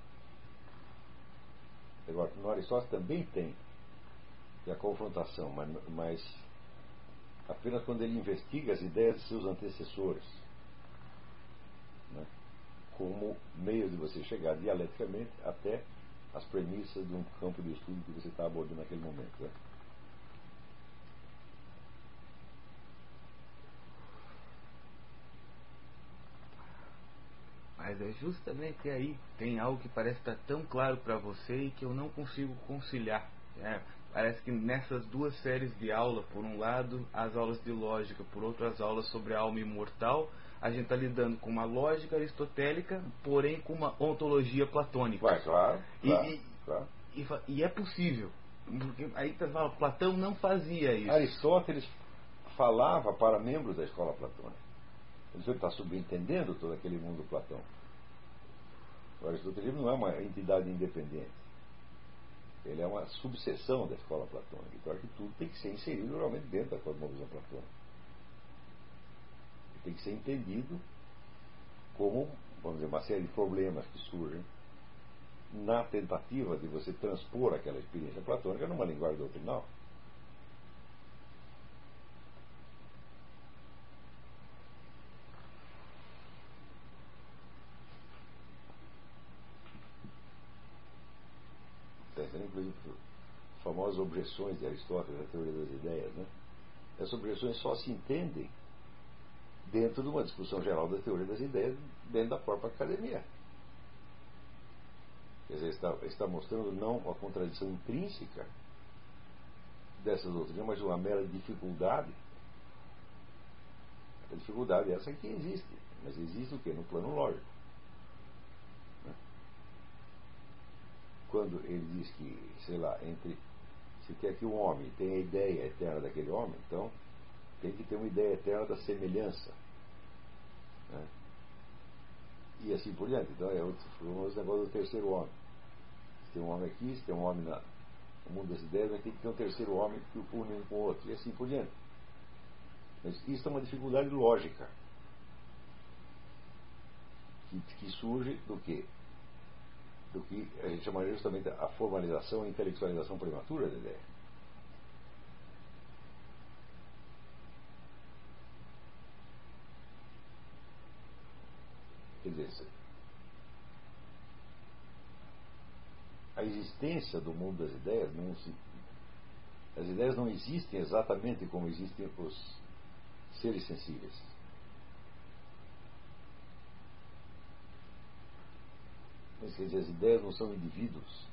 Agora, no Aristóteles também tem a confrontação, mas, mas apenas quando ele investiga as ideias de seus antecessores, né? Como meio de você chegar dialeticamente até as premissas de um campo de estudo que você está abordando naquele momento. Né? Mas é justamente aí tem algo que parece estar tão claro para você e que eu não consigo conciliar. É, parece que nessas duas séries de aula, por um lado as aulas de lógica, por outro as aulas sobre a alma imortal, a gente está lidando com uma lógica aristotélica, porém com uma ontologia platônica. Vai, claro, claro, e, claro. E, e é possível. Porque aí você fala, Platão não fazia isso. Aristóteles falava para membros da escola platônica. Ele está subentendendo todo aquele mundo Platão. O aristotelismo não é uma entidade independente. Ele é uma subseção da escola platônica. Então, que tudo tem que ser inserido realmente dentro da cosmovisão platônica. Tem que ser entendido como, vamos dizer, uma série de problemas que surgem na tentativa de você transpor aquela experiência platônica numa linguagem doutrinal. Inclusive, as famosas objeções de Aristóteles à teoria das ideias, né? Essas objeções só se entendem dentro de uma discussão geral da teoria das ideias, dentro da própria academia. Quer dizer, está, está mostrando não a contradição intrínseca dessas doutrinas, mas uma mera dificuldade. A dificuldade é essa que existe mas existe o quê? No plano lógico. Né? Quando ele diz que, sei lá, entre se quer que o homem tenha a ideia eterna daquele homem, então tem que ter uma ideia eterna da semelhança. Né? E assim por diante. Então é outro, o negócio do terceiro homem. Se tem um homem aqui, se tem um homem na, no mundo das ideias, vai ter que ter um terceiro homem que o une um com o outro, e assim por diante. Mas isso é uma dificuldade lógica que, que surge do quê? Do que a gente chamaria justamente a formalização e intelectualização prematura da ideia. Quer dizer, a existência do mundo das ideias não se, as ideias não existem exatamente como existem os seres sensíveis. Mas, quer dizer, as ideias não são indivíduos.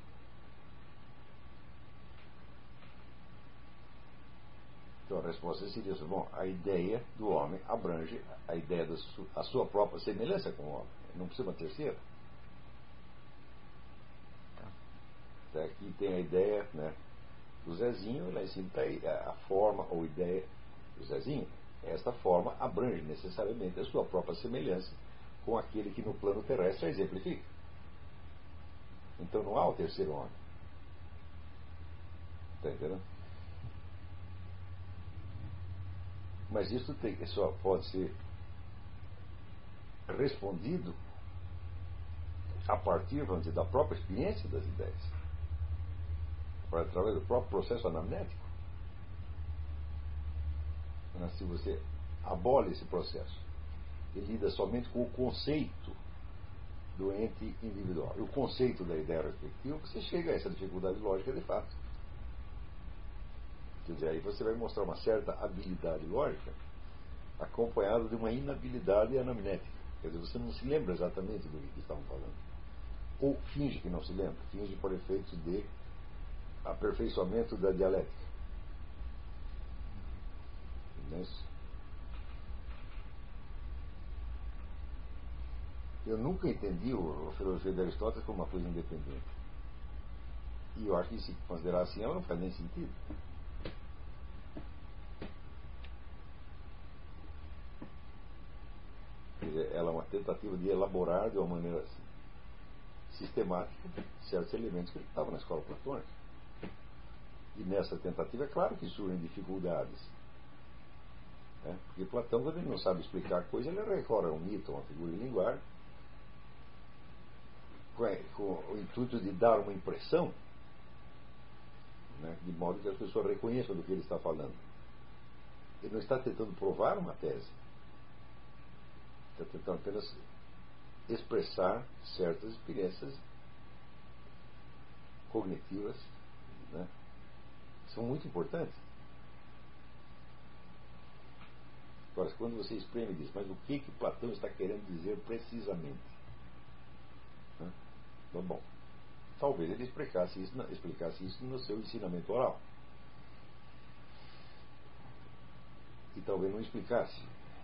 Então a resposta seria: bom, a ideia do homem abrange a ideia da su, a sua própria semelhança com o homem. Não precisa uma terceira. Aqui tem a ideia, né, do Zezinho, e lá em cima está a forma ou ideia do Zezinho. Esta forma abrange necessariamente a sua própria semelhança com aquele que no plano terrestre a exemplifica. Então não há o terceiro homem. Está entendendo? Mas isso tem, só pode ser respondido a partir, vamos dizer, da própria experiência das ideias, através do próprio processo anamnético. Mas se você abole esse processo e lida somente com o conceito do ente individual e o conceito da ideia respectiva, você chega a essa dificuldade lógica de fato. Quer dizer, aí você vai mostrar uma certa habilidade lógica acompanhada de uma inabilidade anamnética. Quer dizer, você não se lembra exatamente do que estavam falando. Ou finge que não se lembra. Finge por efeito de aperfeiçoamento da dialética. Mas eu nunca entendi a filosofia de Aristóteles como uma coisa independente. E eu acho que, se considerar assim, ela não faz nem sentido. Quer dizer, ela é uma tentativa de elaborar de uma maneira assim, sistemática certos elementos que estavam na escola platônica. E nessa tentativa é claro que surgem dificuldades. Né? Porque Platão, quando ele não sabe explicar a coisa, ele recorre a um mito, a uma figura de linguagem, com o intuito de dar uma impressão, né, de modo que as pessoas reconheçam do que ele está falando. Ele não está tentando provar uma tese, está tentando apenas expressar certas experiências cognitivas, né, que são muito importantes. Agora, quando você espreme e diz, mas o que que Platão está querendo dizer precisamente? Né? Então, bom, talvez ele explicasse isso, explicasse isso no seu ensinamento oral. E talvez não explicasse.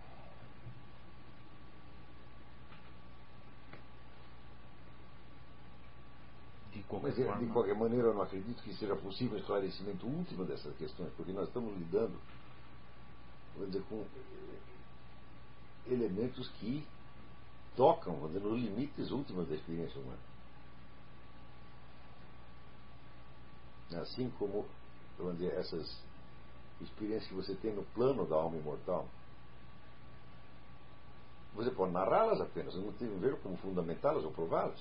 De qualquer, Mas, forma... de qualquer maneira, eu não acredito que seja possível o esclarecimento último dessas questões, porque nós estamos lidando, vamos dizer, com elementos que tocam, vamos dizer, nos limites últimos da experiência humana. Assim como, vamos dizer, essas experiências que você tem no plano da alma imortal, você pode narrá-las apenas, não tem a ver como fundamentá-las ou prová-las.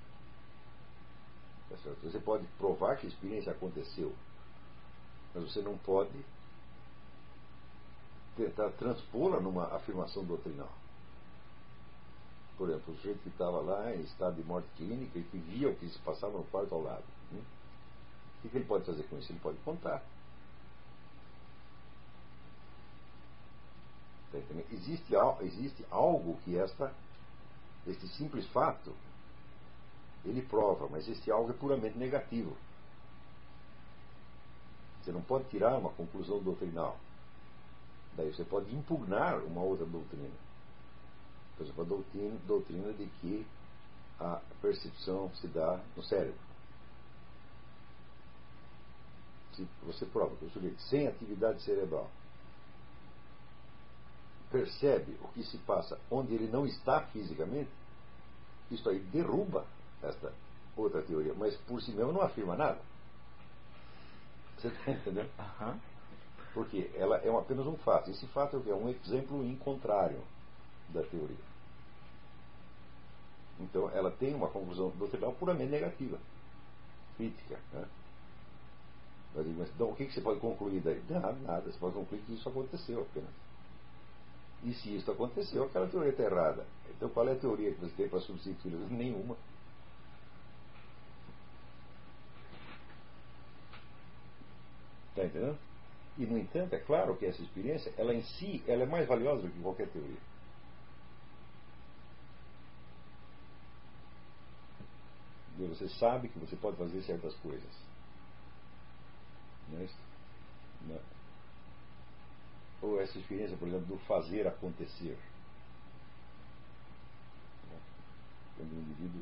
Você pode provar que a experiência aconteceu, mas você não pode tentar transpô-la numa afirmação doutrinal. Por exemplo, o sujeito que estava lá em estado de morte clínica e que via o que se passava no quarto ao lado. Né? O que ele pode fazer com isso? Ele pode contar. Existe, existe algo que esta, este simples fato ele prova, mas esse algo é puramente negativo. Você não pode tirar uma conclusão doutrinal. Daí você pode impugnar uma outra doutrina. Por exemplo, a doutrina, doutrina de que a percepção se dá no cérebro. Se você prova que o sujeito sem atividade cerebral percebe o que se passa onde ele não está fisicamente, isso aí derruba esta outra teoria, mas por si mesmo não afirma nada. Você está entendendo? Uhum. Porque ela é apenas um fato. Esse fato é o quê? É um exemplo em contrário da teoria. Então ela tem uma conclusão doutrinal puramente negativa, crítica, né? Mas, então, o que você pode concluir daí? Nada, nada. Você pode concluir que isso aconteceu apenas. E se isso aconteceu, aquela teoria está errada. Então qual é a teoria que você tem para substituir? Nenhuma. Está entendendo? E, no entanto, é claro que essa experiência, ela em si, ela é mais valiosa do que qualquer teoria. E você sabe que você pode fazer certas coisas. Não é isso? Não. Ou essa experiência, por exemplo, do fazer acontecer. Quando o indivíduo,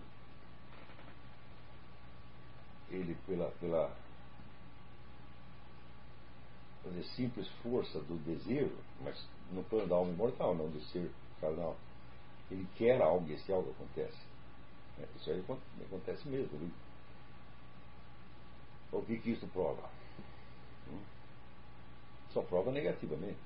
ele, pela, pela dizer, simples força do desejo, mas no plano da alma imortal, não do ser carnal, ele quer algo e esse algo acontece. Isso aí acontece mesmo. Viu? O que, que isso prova? Hum? Só prova negativamente.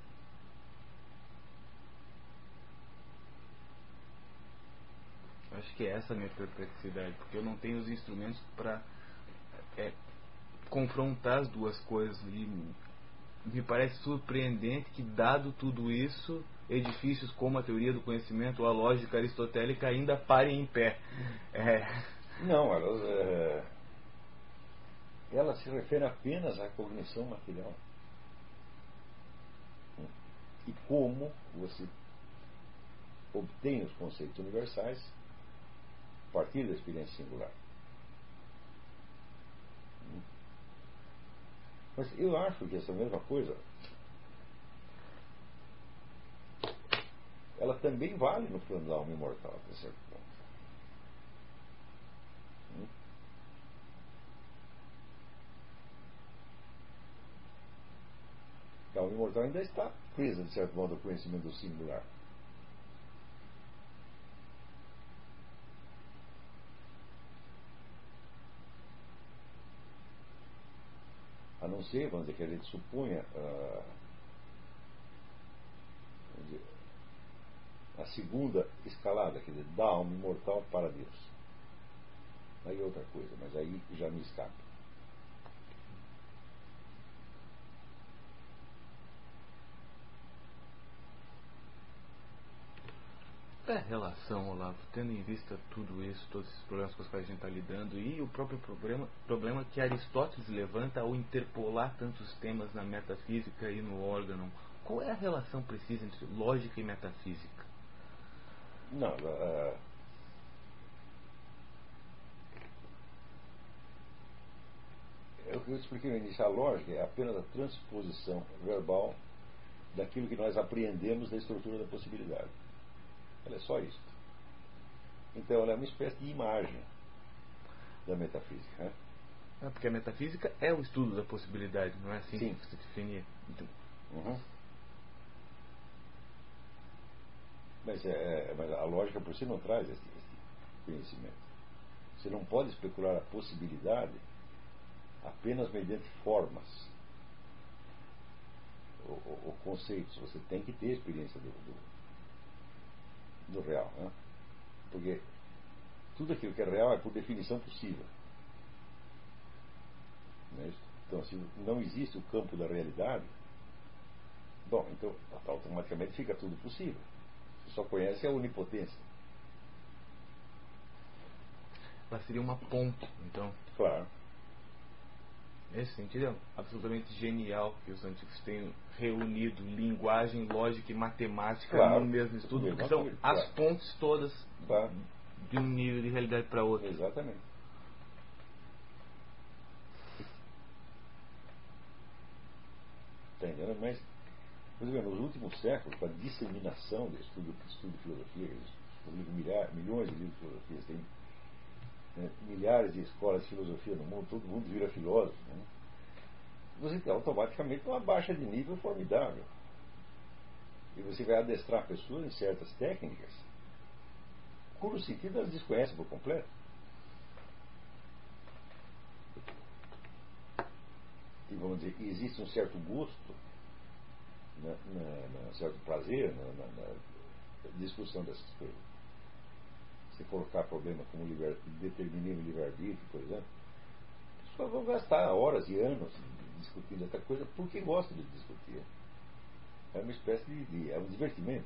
Acho que é essa a minha perplexidade, porque eu não tenho os instrumentos para é, confrontar as duas coisas. E me parece surpreendente que, dado tudo isso, edifícios como a teoria do conhecimento ou a lógica aristotélica ainda parem em pé. É... Não, elas, é, elas se referem apenas à cognição material. E como você obtém os conceitos universais a partir da experiência singular. Mas eu acho que essa mesma coisa ela também vale no plano da alma imortal, até certo ponto. Hum? A alma imortal ainda está presa, de certo modo, ao conhecimento do singular. A não ser, vamos dizer, que a gente suponha uh, dizer, a segunda escalada, quer dizer, da alma imortal para Deus. Aí é outra coisa, mas aí já me escapa. É relação, Olavo, tendo em vista tudo isso, todos esses problemas com os quais a gente está lidando, e o próprio problema, problema que Aristóteles levanta ao interpolar tantos temas na metafísica e no órgão, qual é a relação precisa entre lógica e metafísica? Não, uh, é o que eu expliquei no início. A lógica é apenas a transposição verbal daquilo que nós apreendemos da estrutura da possibilidade. Ela é só isso. Então ela é uma espécie de imagem da metafísica. Né? É porque a metafísica é o estudo da possibilidade, não é assim Sim. que você definia? Então... Uhum. Mas, é, mas a lógica por si não traz esse, esse conhecimento. Você não pode especular a possibilidade apenas mediante formas ou, ou, ou conceitos. Você tem que ter experiência do, do, do real. Né? Porque tudo aquilo que é real é por definição possível. Não é isso? Então, se não existe o campo da realidade, bom, então automaticamente fica tudo possível. Você só conhece a onipotência. Ela seria uma ponte, então. Claro. Nesse sentido, é absolutamente genial que os antigos tenham reunido linguagem, lógica e matemática claro. no mesmo estudo, Mesmo porque são coisa, as claro. pontes todas Claro. de um nível de realidade para outro. Exatamente. Tá entendendo? Mas Por exemplo, nos últimos séculos, com a disseminação do estudo, estudo de filosofia, eles publicam milhares, milhões de livros de filosofia, tem, né, milhares de escolas de filosofia no mundo, todo mundo vira filósofo. Né? Você tem automaticamente uma baixa de nível formidável. E você vai adestrar pessoas em certas técnicas cujo sentido elas desconhecem por completo. E vamos dizer, existe um certo gosto, na, na, na, certo prazer na, na, na discussão dessas coisas. Se colocar problema como liber, determinismo e livre-arbítrio, por exemplo, as pessoas vão gastar horas e anos discutindo essa coisa porque gostam de discutir. É uma espécie de, de é um divertimento.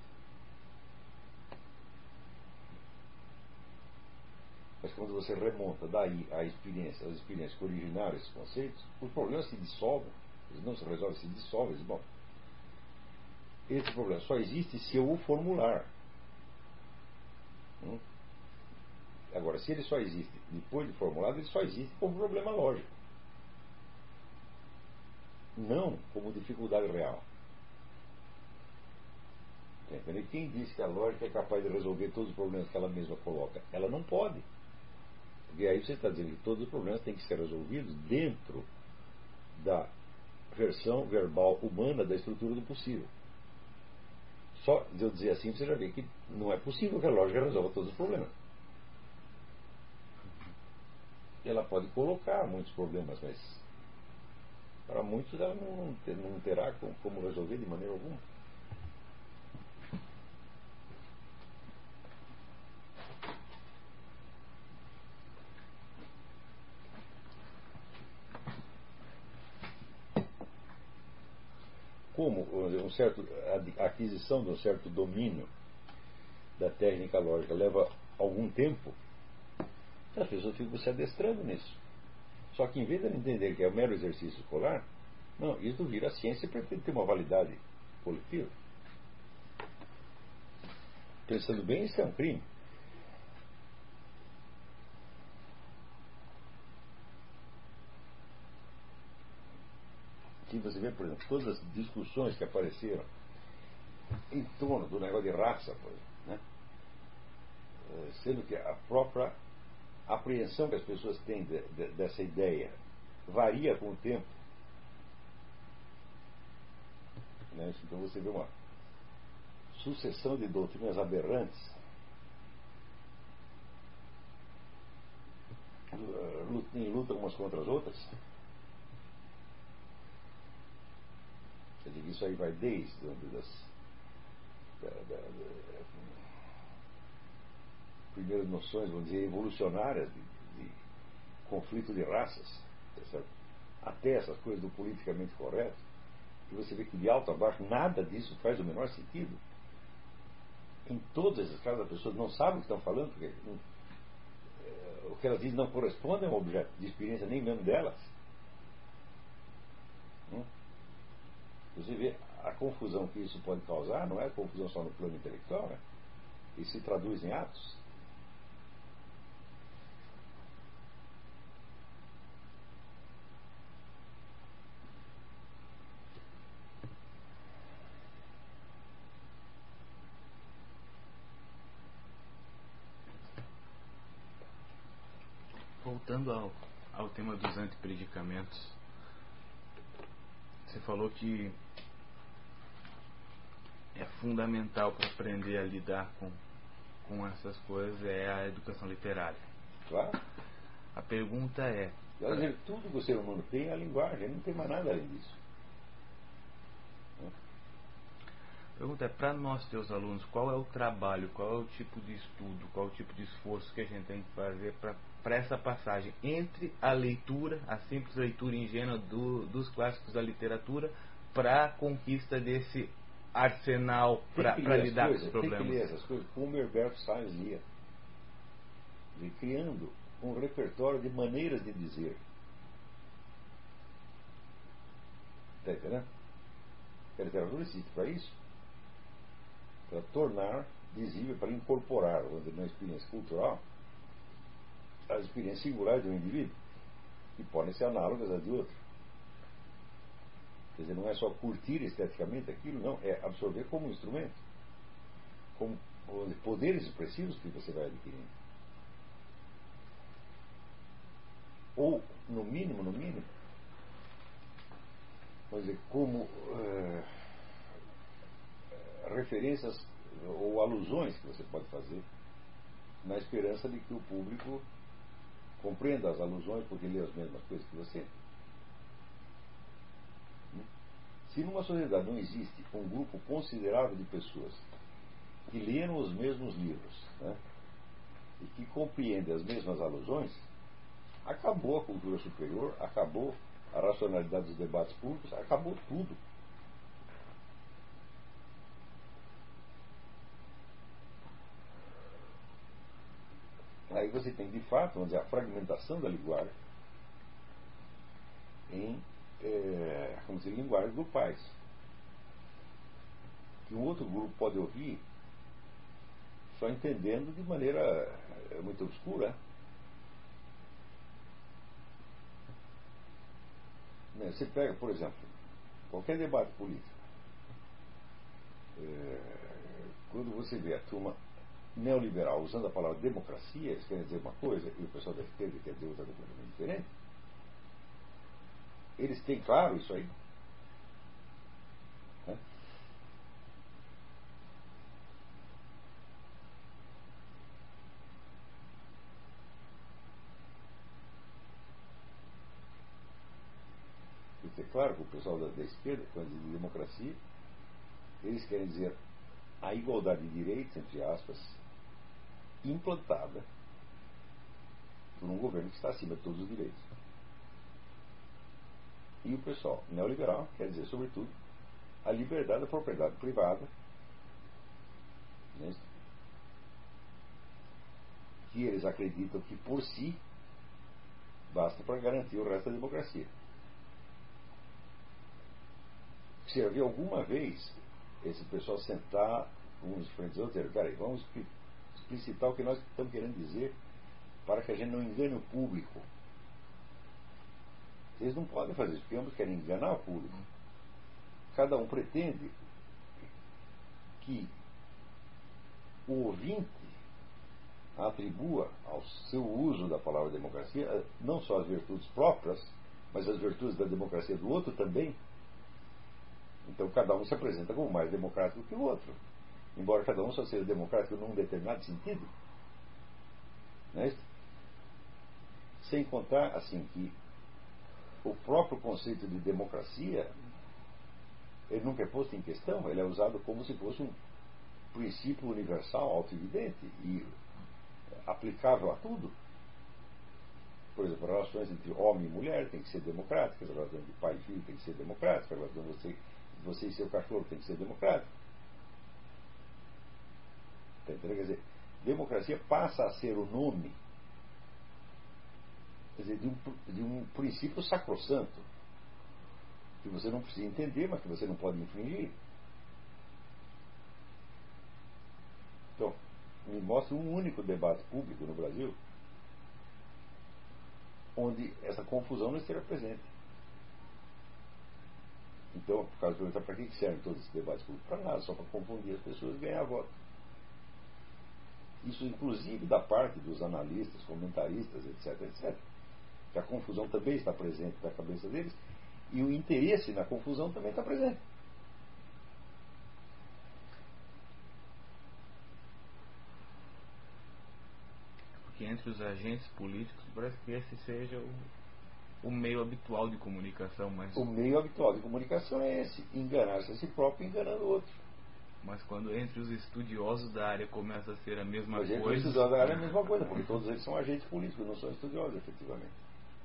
Mas quando você remonta daí a experiência, as experiências que originaram esses conceitos, os problemas se dissolvem. Eles não se resolvem, se dissolvem. Bom, esse problema só existe se eu o formular. Hum? Agora, se ele só existe depois de formulado, ele só existe como problema lógico. Não como dificuldade real. E quem diz que a lógica é capaz de resolver todos os problemas que ela mesma coloca? Ela não pode. Porque aí você está dizendo que todos os problemas têm que ser resolvidos dentro da versão verbal humana da estrutura do possível. Só de eu dizer assim, você já vê que não é possível que a lógica resolva todos os problemas. Ela pode colocar muitos problemas, mas para muitos ela não, não terá como resolver de maneira alguma. Como um certo, a aquisição de um certo domínio da técnica lógica leva algum tempo, as pessoas ficam se adestrando nisso. Só que em vez de entender que é um mero exercício escolar, não, isso vira ciência e pretende ter uma validade coletiva. Pensando bem, isso é um crime. Que você vê, por exemplo, todas as discussões que apareceram em torno do negócio de raça, por exemplo, né? Sendo que a própria apreensão que as pessoas têm de, de, dessa ideia varia com o tempo. Né? Então você vê uma sucessão de doutrinas aberrantes em luta umas contra as outras. Quer dizer, isso aí vai desde das, da, da, da, primeiras noções, vamos dizer, evolucionárias de, de conflito de raças, certo? Até essas coisas do politicamente correto, e você vê que de alto a baixo nada disso faz o menor sentido. Em todas essas casos, as pessoas não sabem o que estão falando, porque não, é, o que elas dizem não corresponde a um objeto de experiência nem mesmo delas. Hum? Você vê a confusão que isso pode causar, não é confusão só no plano intelectual, né? Isso se traduz em atos. Voltando ao, ao tema dos antepredicamentos, você falou que é fundamental para aprender a lidar com, com essas coisas é a educação literária. Claro. A pergunta é... Pra... dizer, tudo que o ser humano tem é a linguagem, não tem mais nada além disso. A pergunta é, para nós, teus alunos, qual é o trabalho, qual é o tipo de estudo, qual é o tipo de esforço que a gente tem que fazer para essa passagem entre a leitura, a simples leitura ingênua do, dos clássicos da literatura, para a conquista desse arsenal para lidar coisas, com os problemas? Tem que ler essas coisas como Herbert Salles lia, criando um repertório de maneiras de dizer. Está entendendo? A literatura existe para isso, para tornar visível, para incorporar na experiência cultural as experiências singulares de um indivíduo, que podem ser análogas às de outro. Quer dizer, não é só curtir esteticamente aquilo, não, é absorver como instrumento, como poderes expressivos que você vai adquirindo. Ou, no mínimo, no mínimo, vamos dizer, como uh, referências ou alusões que você pode fazer, na esperança de que o público compreenda as alusões, porque lê as mesmas coisas que você. Se numa sociedade não existe um grupo considerável de pessoas que leram os mesmos livros, né, e que compreendem as mesmas alusões, acabou a cultura superior, acabou a racionalidade dos debates públicos, acabou tudo. Aí você tem, de fato, vamos dizer, a fragmentação da linguagem em é, como se diz, linguagens grupais. Que um outro grupo pode ouvir só entendendo de maneira muito obscura. Você pega, por exemplo, qualquer debate político. É, quando você vê a turma neoliberal usando a palavra democracia, eles querem dizer uma coisa e o pessoal da esquerda quer dizer outra coisa muito diferente. Eles têm claro isso aí? Né? Porque é claro que o pessoal da, da esquerda, quando diz democracia, eles querem dizer a igualdade de direitos, entre aspas, implantada por um governo que está acima de todos os direitos. E o pessoal neoliberal quer dizer, sobretudo, a liberdade da propriedade privada, né, que eles acreditam que por si basta para garantir o resto da democracia. Se havia alguma vez esse pessoal sentar uns frente aos outros, peraí, vamos explicitar o que nós estamos querendo dizer para que a gente não engane o público. Eles não podem fazer isso, porque ambos querem enganar o público. Cada um pretende que o ouvinte atribua ao seu uso da palavra democracia não só as virtudes próprias, mas as virtudes da democracia do outro também. Então cada um se apresenta como mais democrático que o outro, embora cada um só seja democrático num determinado sentido. Não é isso? Sem contar assim que o próprio conceito de democracia ele nunca é posto em questão, ele é usado como se fosse um princípio universal, auto-evidente e aplicável a tudo. Por exemplo, relações entre homem e mulher têm que ser democráticas, relações de pai e filho têm que ser democráticas, relações de você, você e seu cachorro têm que ser democráticas. Quer dizer, democracia passa a ser o nome, quer dizer, de um, de um princípio sacrossanto que você não precisa entender, mas que você não pode infringir. Então, me mostra um único debate público no Brasil onde essa confusão não esteja presente. Então, por causa de perguntar para que servem todos esses debates públicos? Para nada, só para confundir as pessoas e ganhar voto. Isso, inclusive, da parte dos analistas, comentaristas, etc, etcétera. Que a confusão também está presente na cabeça deles e o interesse na confusão também está presente. Porque entre os agentes políticos parece que esse seja o, o meio habitual de comunicação. Mas... O meio habitual de comunicação é esse, enganar-se a si próprio e enganando o outro. Mas quando entre os estudiosos da área começa a ser a mesma Mas entre coisa... os estudiosos da área é a mesma coisa, porque todos eles são agentes políticos, não são estudiosos, efetivamente.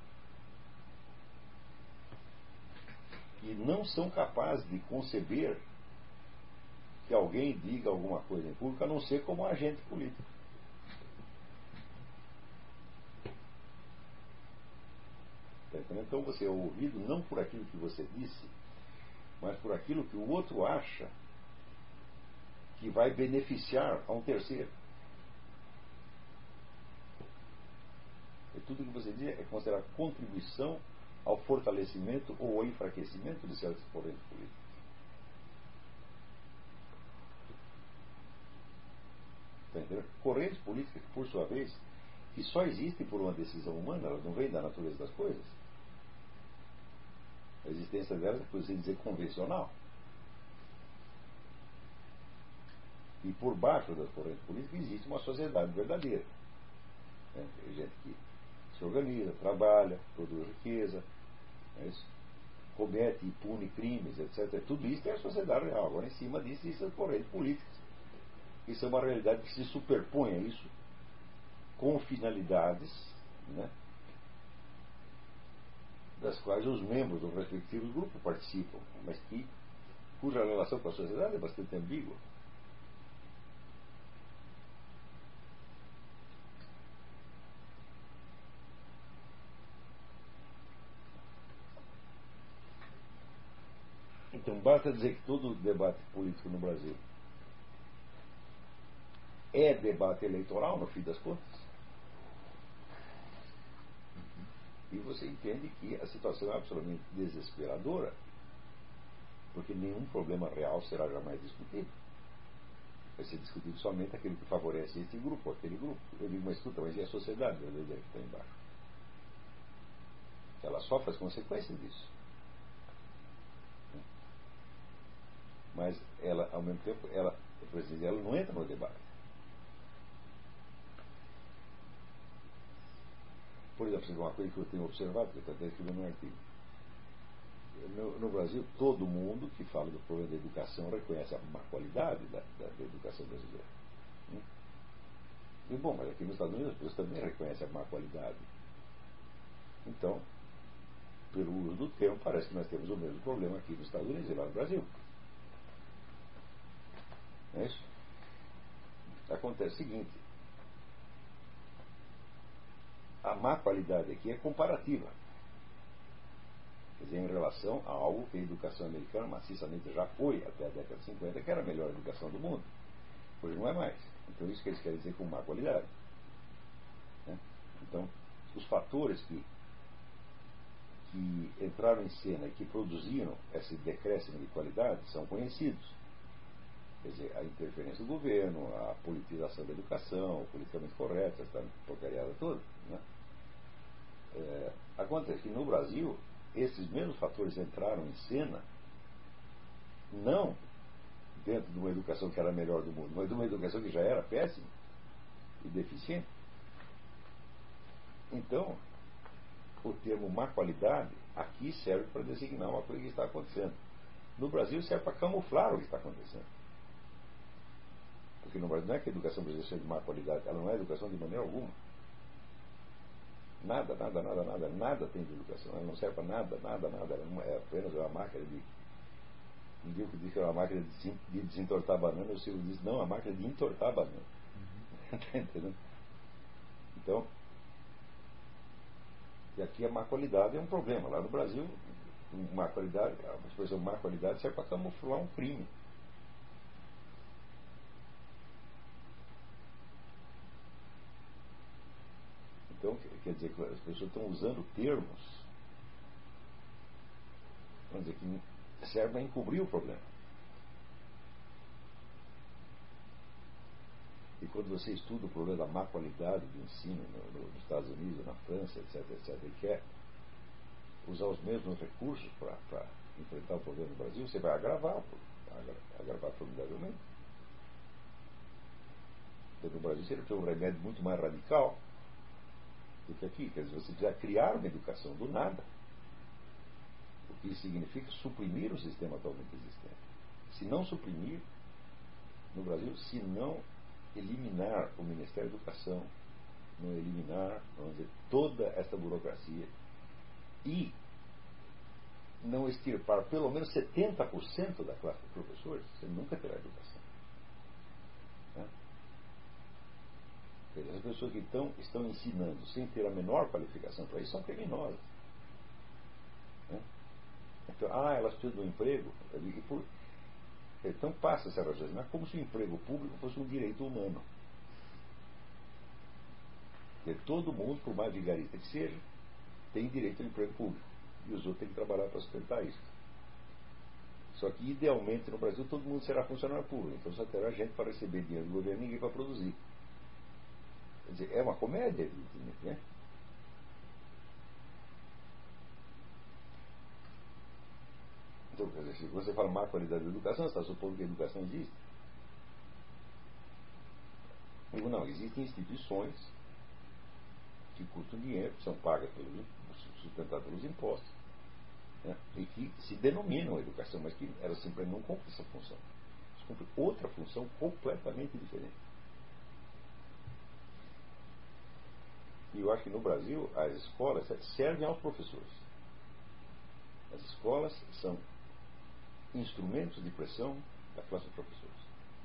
E não são capazes de conceber que alguém diga alguma coisa em público, a não ser como agente político. Então você é ouvido não por aquilo que você disse, mas por aquilo que o outro acha que vai beneficiar a um terceiro. E tudo que você diz é considerado contribuição ao fortalecimento ou ao enfraquecimento de certas correntes políticas. Tá entendendo? Correntes políticas que, por sua vez, que só existem por uma decisão humana, elas não vêm da natureza das coisas. A existência delas é, por assim dizer, convencional. E por baixo das correntes políticas existe uma sociedade verdadeira. É, tem gente que se organiza, trabalha, produz riqueza, é isso? Comete e pune crimes, etcétera. Tudo isso é a sociedade real. Agora, em cima disso, existem as correntes políticas. Isso é uma realidade que se superpõe a isso com finalidades, né, das quais os membros do respectivo grupo participam, mas que, cuja relação com a sociedade é bastante ambígua. Então, basta dizer que todo debate político no Brasil é debate eleitoral, no fim das contas, e você entende que a situação é absolutamente desesperadora, porque nenhum problema real será jamais discutido. Vai ser discutido somente aquilo que favorece este grupo, aquele grupo. Eu digo, mas escuta, mas e a sociedade verdadeira que está embaixo? Ela sofre as consequências disso. Mas ela, ao mesmo tempo, ela, ela não entra no debate. Por exemplo, uma coisa que eu tenho observado, que eu até escrevi num artigo. No, no Brasil, todo mundo que fala do problema da educação reconhece a má qualidade da, da, da educação brasileira. Hum? E bom, mas aqui nos Estados Unidos as pessoas também reconhecem a má qualidade. Então, pelo uso do termo, parece que nós temos o mesmo problema aqui nos Estados Unidos e lá no Brasil. Não é isso? Acontece o seguinte: a má qualidade aqui é comparativa. Quer dizer, em relação a algo que a educação americana maciçamente já foi até a década de cinquenta, que era a melhor educação do mundo. Hoje não é mais. Então isso que eles querem dizer com má qualidade. Né? Então, os fatores que, que entraram em cena e que produziram esse decréscimo de qualidade são conhecidos. Quer dizer, a interferência do governo, a politização da educação, o politicamente correto, essa porcariada toda. Né? É, acontece que no Brasil esses mesmos fatores entraram em cena não dentro de uma educação que era a melhor do mundo, mas de uma educação que já era péssima e deficiente. Então, o termo má qualidade aqui serve para designar uma coisa que está acontecendo. No Brasil serve para camuflar o que está acontecendo. Porque no Brasil não é que a educação brasileira seja de má qualidade, ela não é educação de maneira alguma. Nada, nada, nada, nada, nada tem de educação. Ela não serve para nada, nada, nada. Ela é apenas uma máquina de. Um dia que disse que era uma máquina de desentortar banana, o Silvio disse, não, a máquina de entortar banana. Uhum. Tá entendendo? Então, e aqui a má qualidade é um problema. Lá no Brasil, má qualidade, a expressão má qualidade serve para camuflar um crime. Então, quer dizer que as pessoas estão usando termos, vamos dizer, que servem para encobrir o problema. E quando você estuda o problema da má qualidade do ensino no, no, nos Estados Unidos, na França, etc, etc, e quer usar os mesmos recursos para enfrentar o problema no Brasil, você vai agravar, agravar formidavelmente. Porque no Brasil você tem um remédio muito mais radical do que aqui. Quer dizer, você precisa criar uma educação do nada, o que significa suprimir o sistema atualmente existente. Se não suprimir, no Brasil, se não eliminar o Ministério da Educação, não eliminar, vamos dizer, toda esta burocracia e não extirpar pelo menos setenta por cento da classe de professores, você nunca terá educação. Né? As pessoas que estão, estão ensinando sem ter a menor qualificação para isso são criminosas. Né? Então, ah, elas precisam de um emprego. E por, então passa essa raciocínio como se o emprego público fosse um direito humano. Porque todo mundo, por mais vigarista que seja, tem direito ao emprego público. e os outros têm que trabalhar para sustentar isso. Só que, idealmente, no Brasil, todo mundo será funcionário público, então só terá gente para receber dinheiro do governo e ninguém para produzir. Quer dizer, é uma comédia, evidentemente, né? Então, quer dizer, se você fala má qualidade da educação, você está supondo que a educação existe. Eu digo, não, existem instituições que custam dinheiro, que são pagas pelos, sustentadas pelos impostos, né, e que se denominam educação, mas que elas simplesmente não cumprem essa função. Elas cumprem outra função completamente diferente. E eu acho que no Brasil as escolas servem aos professores. As escolas são instrumentos de pressão da classe de professores.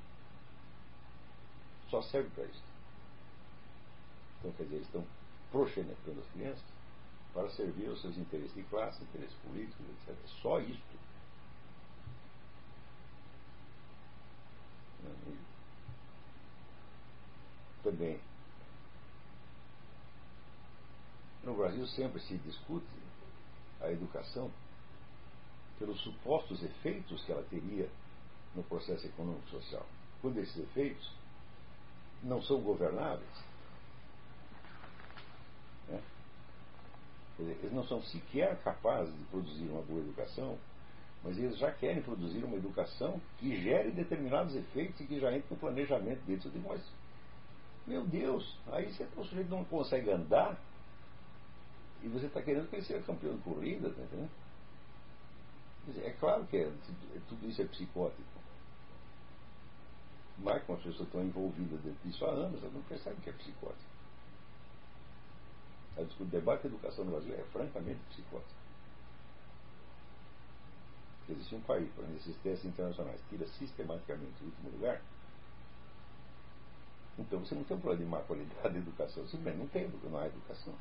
Só serve para isso. Então, quer dizer, eles estão proxenetando as crianças para servir aos seus interesses de classe, interesses políticos, etcétera. Só isto. Também, no Brasil sempre se discute a educação pelos supostos efeitos que ela teria no processo econômico e social. Quando esses efeitos não são governáveis, né? Quer dizer, eles não são sequer capazes de produzir uma boa educação, mas eles já querem produzir uma educação que gere determinados efeitos e que já entre no planejamento deles. Eu digo, mas, meu Deus, aí você, o sujeito não consegue andar e você está querendo que ele seja campeão de corrida, tá entendendo? Quer dizer, é claro que é, tudo isso é psicótico. Mas como as pessoas estão envolvidas dentro disso há anos, elas não percebem que é psicótico. O debate de educação no Brasil é francamente psicótico. Se existe um país, por exemplo, esses testes internacionais, tira sistematicamente o último lugar, então você não tem um problema de má qualidade de educação. Simplesmente não tem, porque não há educação.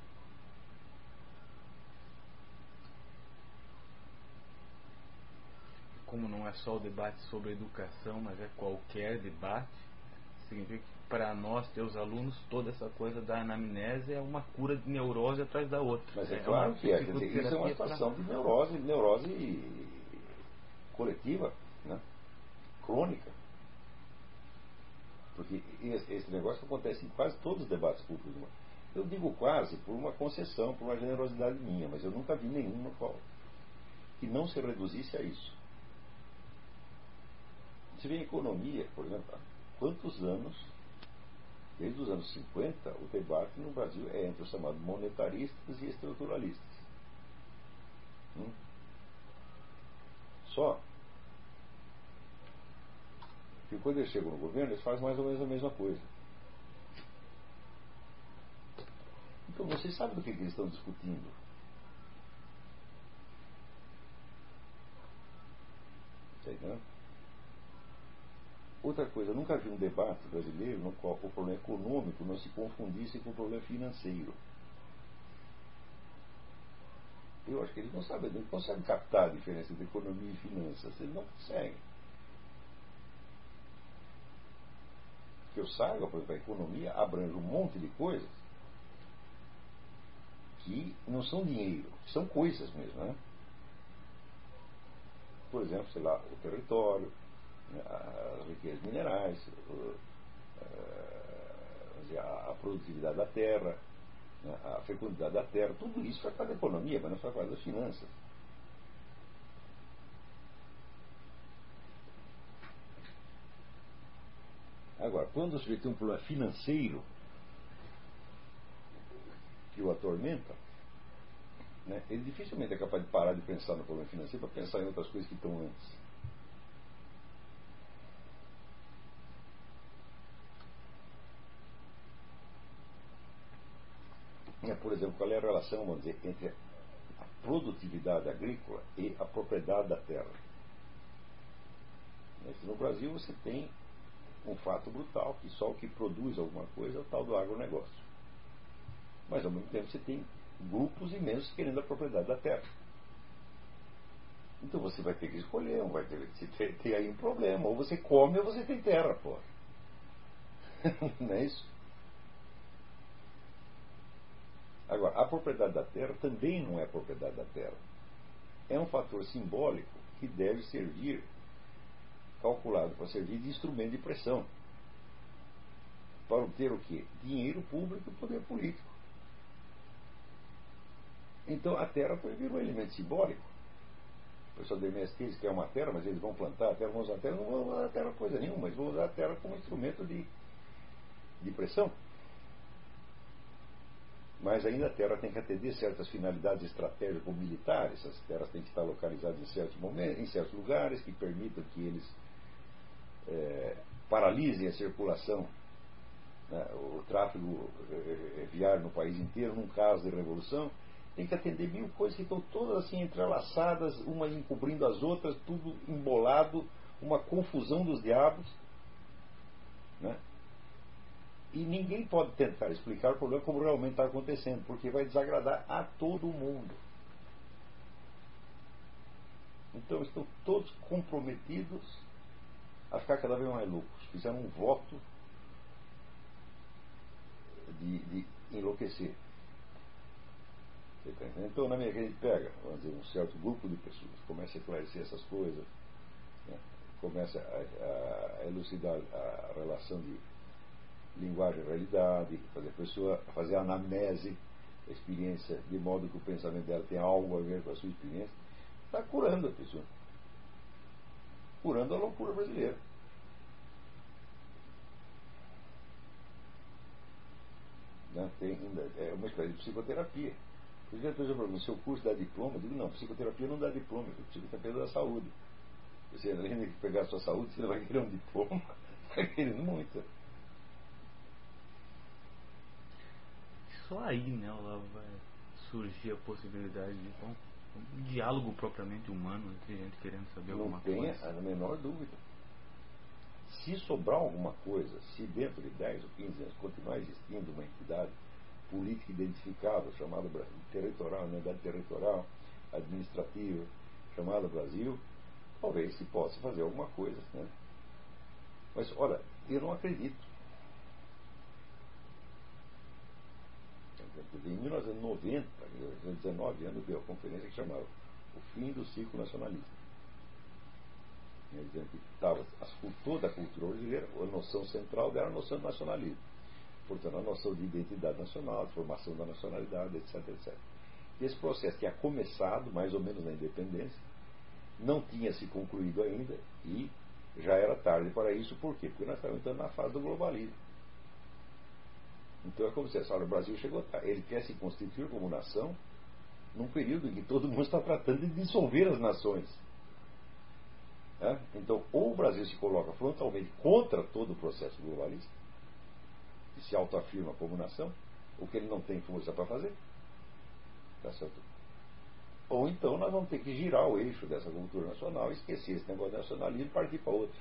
Como não é só o debate sobre educação, mas é qualquer debate, significa que para nós, teus alunos, toda essa coisa da anamnese é uma cura de neurose atrás da outra. Mas é, é claro que é, quer dizer, isso é uma situação pra... de neurose, neurose coletiva, né? Crônica. Porque esse negócio acontece em quase todos os debates públicos. Eu digo quase por uma concessão, por uma generosidade minha, mas eu nunca vi nenhum no qual que não se reduzisse a isso. Se vê em economia, por exemplo, há quantos anos, desde os anos cinquenta, o debate no Brasil é entre os chamados monetaristas e estruturalistas. Hum? Só que quando eles chegam no governo, eles fazem mais ou menos a mesma coisa. Então vocês sabem do que, que eles estão discutindo. Sei, não? Outra coisa, eu nunca vi um debate brasileiro no qual o problema econômico não se confundisse com o problema financeiro. Eu acho que eles não sabem, não conseguem captar a diferença entre economia e finanças. Eles não conseguem. Que eu saiba, por exemplo, a economia abrange um monte de coisas que não são dinheiro, são coisas mesmo, né? Por exemplo, sei lá, o território, as riquezas minerais, a produtividade da terra, a fecundidade da terra, tudo isso faz parte da economia, mas não faz parte das finanças. Agora, quando o sujeito tem um problema financeiro que o atormenta, né, ele dificilmente é capaz de parar de pensar no problema financeiro para pensar em outras coisas que estão antes. Por exemplo, qual é a relação, vamos dizer, entre a produtividade agrícola e a propriedade da terra? No Brasil você tem um fato brutal, que só o que produz alguma coisa é o tal do agronegócio. Mas ao mesmo tempo você tem grupos imensos querendo a propriedade da terra. Então você vai ter que escolher, vai ter que ter, ter aí um problema. Ou você come ou você tem terra, pô. Não é isso? Agora, a propriedade da terra também não é propriedade da terra. é um fator simbólico que deve servir, calculado para servir de instrumento de pressão, para obter o quê? Dinheiro público e poder político. Então a terra virou um elemento simbólico. O pessoal do M S T diz que é uma terra, mas eles vão plantar a terra, vão usar a terra, não vão usar a terra coisa nenhuma, mas vão usar a terra como instrumento de, de pressão. Mas ainda a terra tem que atender certas finalidades estratégicas ou militares. As terras têm que estar localizadas em certos momentos, em certos lugares que permitam que eles é, paralisem a circulação, né, o tráfego é, viário no país inteiro, num caso de revolução. Tem que atender mil coisas que estão todas assim entrelaçadas, umas encobrindo as outras, tudo embolado, uma confusão dos diabos, né? E ninguém pode tentar explicar o problema como realmente está acontecendo, porque vai desagradar a todo mundo. Então estão todos comprometidos a ficar cada vez mais loucos. Fizeram um voto de, de enlouquecer. Então, na minha que a gente pega, vamos dizer, um certo grupo de pessoas, começa a esclarecer essas coisas, né? Começa a, a elucidar a relação de linguagem e realidade, fazer a pessoa fazer a anamnese da experiência, de modo que o pensamento dela tenha algo a ver com a sua experiência, está curando a pessoa. Curando a loucura brasileira. Né? Tem, é uma espécie de psicoterapia. Por exemplo, no seu curso dá diploma, eu digo, não, psicoterapia não dá diploma, psicoterapia dá saúde. Você, além de pegar a sua saúde, você não vai querer um diploma, está querendo muito. Só aí, né, lá vai surgir a possibilidade de bom, um diálogo propriamente humano entre gente querendo saber não alguma coisa. Não tenha a menor dúvida. Se sobrar alguma coisa, se dentro de dez ou quinze anos continuar existindo uma entidade política identificável, chamada territorial, unidade territorial, administrativa, chamada Brasil, talvez se possa fazer alguma coisa, né? Mas, olha, eu não acredito. Em mil novecentos e noventa, em mil novecentos e dezenove anos, deu a conferência que chamava O Fim do Ciclo Nacionalista. Dizendo que estava toda a cultura brasileira, a noção central era a noção de nacionalismo. Portanto, a noção de identidade nacional, de formação da nacionalidade, etc, etcétera. E esse processo tinha começado, mais ou menos na independência, não tinha se concluído ainda e já era tarde para isso. Por quê? Porque nós estávamos entrando na fase do globalismo. Então é como se dissesse, olha, o Brasil chegou tarde. Ele quer se constituir como nação num período em que todo mundo está tratando de dissolver as nações. É? Então, ou o Brasil se coloca frontalmente contra todo o processo globalista, e se autoafirma como nação, o que ele não tem força para fazer, tá certo? Ou então nós vamos ter que girar o eixo dessa cultura nacional, esquecer esse negócio nacionalismo e partir para outro.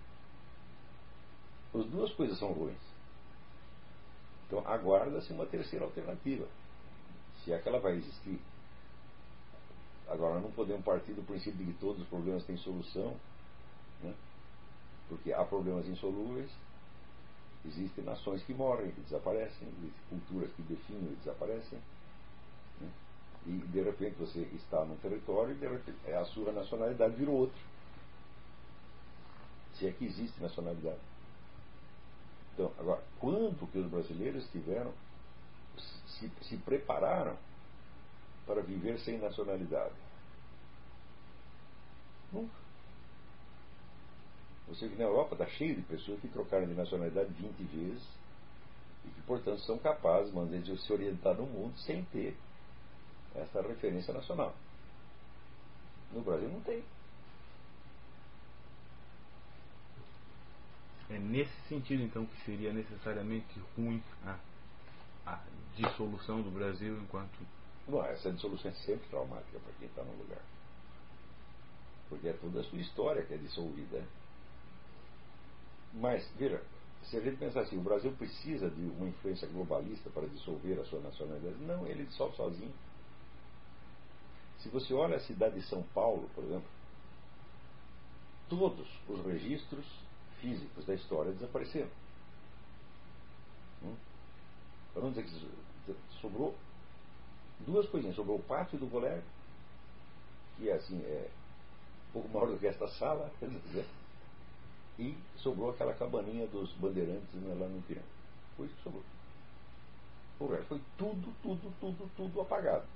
As duas coisas são ruins. Então aguarda-se uma terceira alternativa, se é que ela vai existir. Agora, nós não podemos partir do princípio de que todos os problemas têm solução, né? Porque há problemas insolúveis. Existem nações que morrem, que desaparecem, existem culturas que definem e desaparecem, né? E de repente você está num território e de repente a sua nacionalidade virou outra. Se é que existe nacionalidade. Então, agora, quanto que os brasileiros tiveram, se, se prepararam para viver sem nacionalidade? Nunca. Você que na Europa está cheio de pessoas que trocaram de nacionalidade vinte vezes e que, portanto, são capazes, mandem, de se orientar no mundo sem ter essa referência nacional. No Brasil não tem. É nesse sentido, então, que seria necessariamente ruim a, a dissolução do Brasil enquanto... Bom, essa dissolução é sempre traumática para quem está no lugar. Porque é toda a sua história que é dissolvida. Mas, veja, se a gente pensar assim, o Brasil precisa de uma influência globalista para dissolver a sua nacionalidade. Não, ele dissolve sozinho. Se você olha a cidade de São Paulo, por exemplo, todos os registros físicos da história desapareceram. Hum? Vamos dizer que sobrou duas coisinhas. Sobrou o pátio do colégio que é assim, é um pouco maior do que esta sala, quer dizer, e sobrou aquela cabaninha dos bandeirantes lá no Ipiranga. Foi isso que sobrou. O resto foi tudo, tudo, tudo, tudo apagado.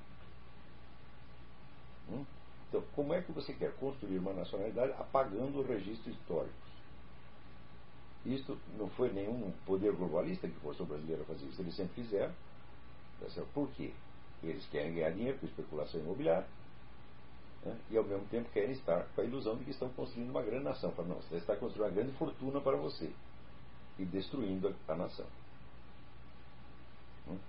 Hum? Então, como é que você quer construir uma nacionalidade apagando registros históricos? Isto não foi nenhum poder globalista que forçou o brasileiro a fazer isso. Eles sempre fizeram. Por quê? Eles querem ganhar dinheiro com especulação imobiliária, né? E ao mesmo tempo querem estar com a ilusão de que estão construindo uma grande nação. Falam, não, você está construindo uma grande fortuna para você e destruindo a, a nação. Hum?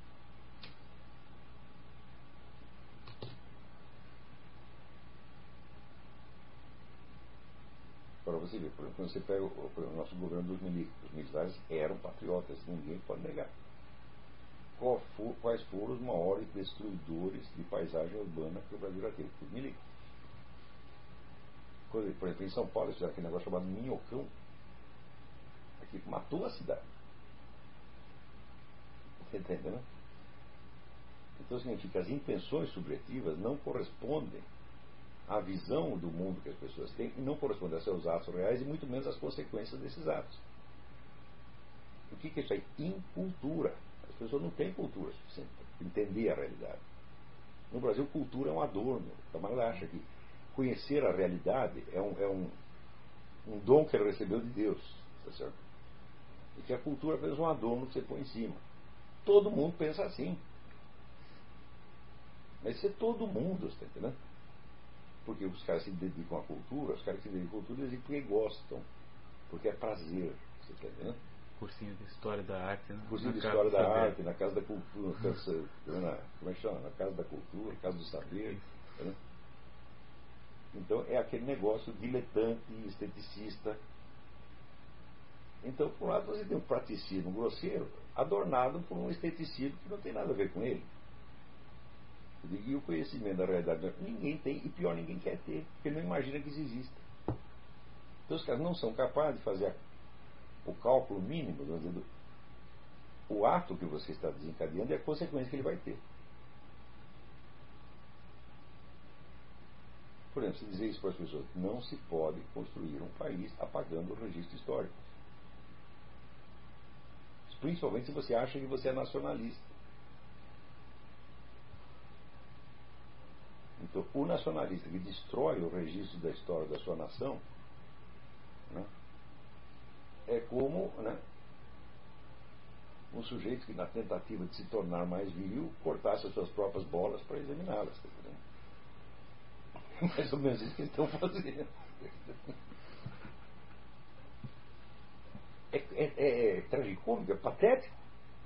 Para você ver, por exemplo, quando você pega o, o nosso governo dos militares, os militares eram patriotas, ninguém pode negar. Qual for, quais foram os maiores destruidores de paisagem urbana que o Brasil já teve? Os militares. Por exemplo, em São Paulo, eles fizeram aquele negócio chamado Minhocão, aqui matou a cidade. Você está entendendo? Então significa que as intenções subjetivas não correspondem à visão do mundo que as pessoas têm e não correspondem a seus atos reais e muito menos às consequências desses atos. O que é isso aí? Incultura. As pessoas não têm cultura suficiente para entender a realidade. No Brasil, cultura é um adorno. O camarada acha que conhecer a realidade é um, é um, um dom que ele recebeu de Deus. Tá certo? E que a cultura é apenas um adorno que você põe em cima. Todo mundo pensa assim. Mas isso é todo mundo, você está entendendo? Porque os caras se dedicam à cultura, os caras que se dedicam à cultura dizem porque gostam, porque é prazer, você está entendendo? Cursinho de História da Arte, né? Cursinho de História da Arte, na Casa da Cultura, na, como é que chama? Na Casa da Cultura, Casa do Saber. Né? Então é aquele negócio diletante, esteticista. Então, por um lado, você tem um praticismo grosseiro, adornado por um esteticismo que não tem nada a ver com ele. E o conhecimento da realidade ninguém tem, e pior, ninguém quer ter, porque não imagina que isso exista. Então os caras não são capazes de fazer a, o cálculo mínimo, do, o ato que você está desencadeando e a consequência que ele vai ter. Por exemplo, se dizer isso para as pessoas, não se pode construir um país apagando o registro histórico. Principalmente se você acha que você é nacionalista. Então, o nacionalista que destrói o registro da história da sua nação, né, é como, né, um sujeito que, na tentativa de se tornar mais viril, cortasse as suas próprias bolas para examiná-las. É mais ou menos isso que eles estão fazendo. É, é, é, é tragicômico, é patético.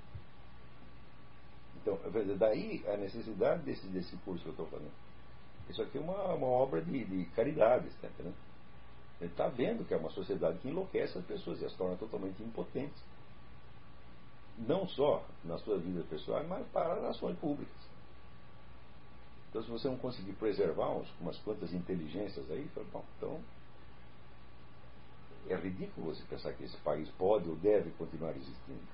Então, daí a necessidade desse, desse curso que eu estou fazendo. Isso aqui é uma, uma obra de, de caridade, está entendendo? Ele está vendo que é uma sociedade que enlouquece as pessoas e as torna totalmente impotentes. Não só nas suas vidas pessoais, mas para as ações públicas. Então, se você não conseguir preservar uns, umas quantas inteligências aí, fala, bom, então é ridículo você pensar que esse país pode ou deve continuar existindo.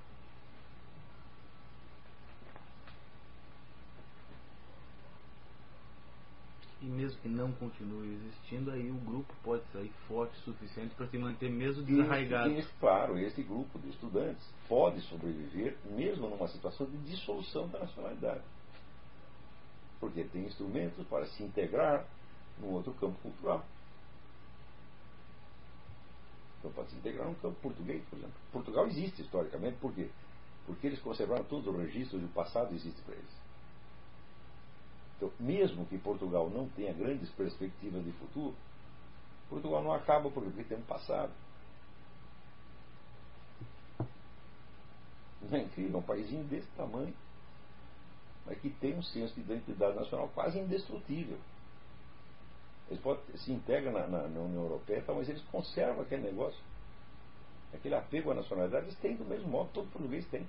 E mesmo que não continue existindo, aí o grupo pode sair forte o suficiente para se manter mesmo desarraigado. E, e, claro, esse grupo de estudantes pode sobreviver mesmo numa situação de dissolução da nacionalidade. Porque tem instrumentos para se integrar num outro campo cultural. Então pode se integrar num campo português, por exemplo. Portugal existe historicamente, por quê? Porque eles conservaram todos os registros e o passado existe para eles. Então, mesmo que Portugal não tenha grandes perspectivas de futuro, Portugal não acaba porque tem um passado. Não é incrível? É um paísinho desse tamanho, mas que tem um senso de identidade nacional quase indestrutível. Eles podem, se integram na, na, na União Europeia, mas eles conservam aquele negócio. Aquele apego à nacionalidade, eles têm do mesmo modo, todo português tem.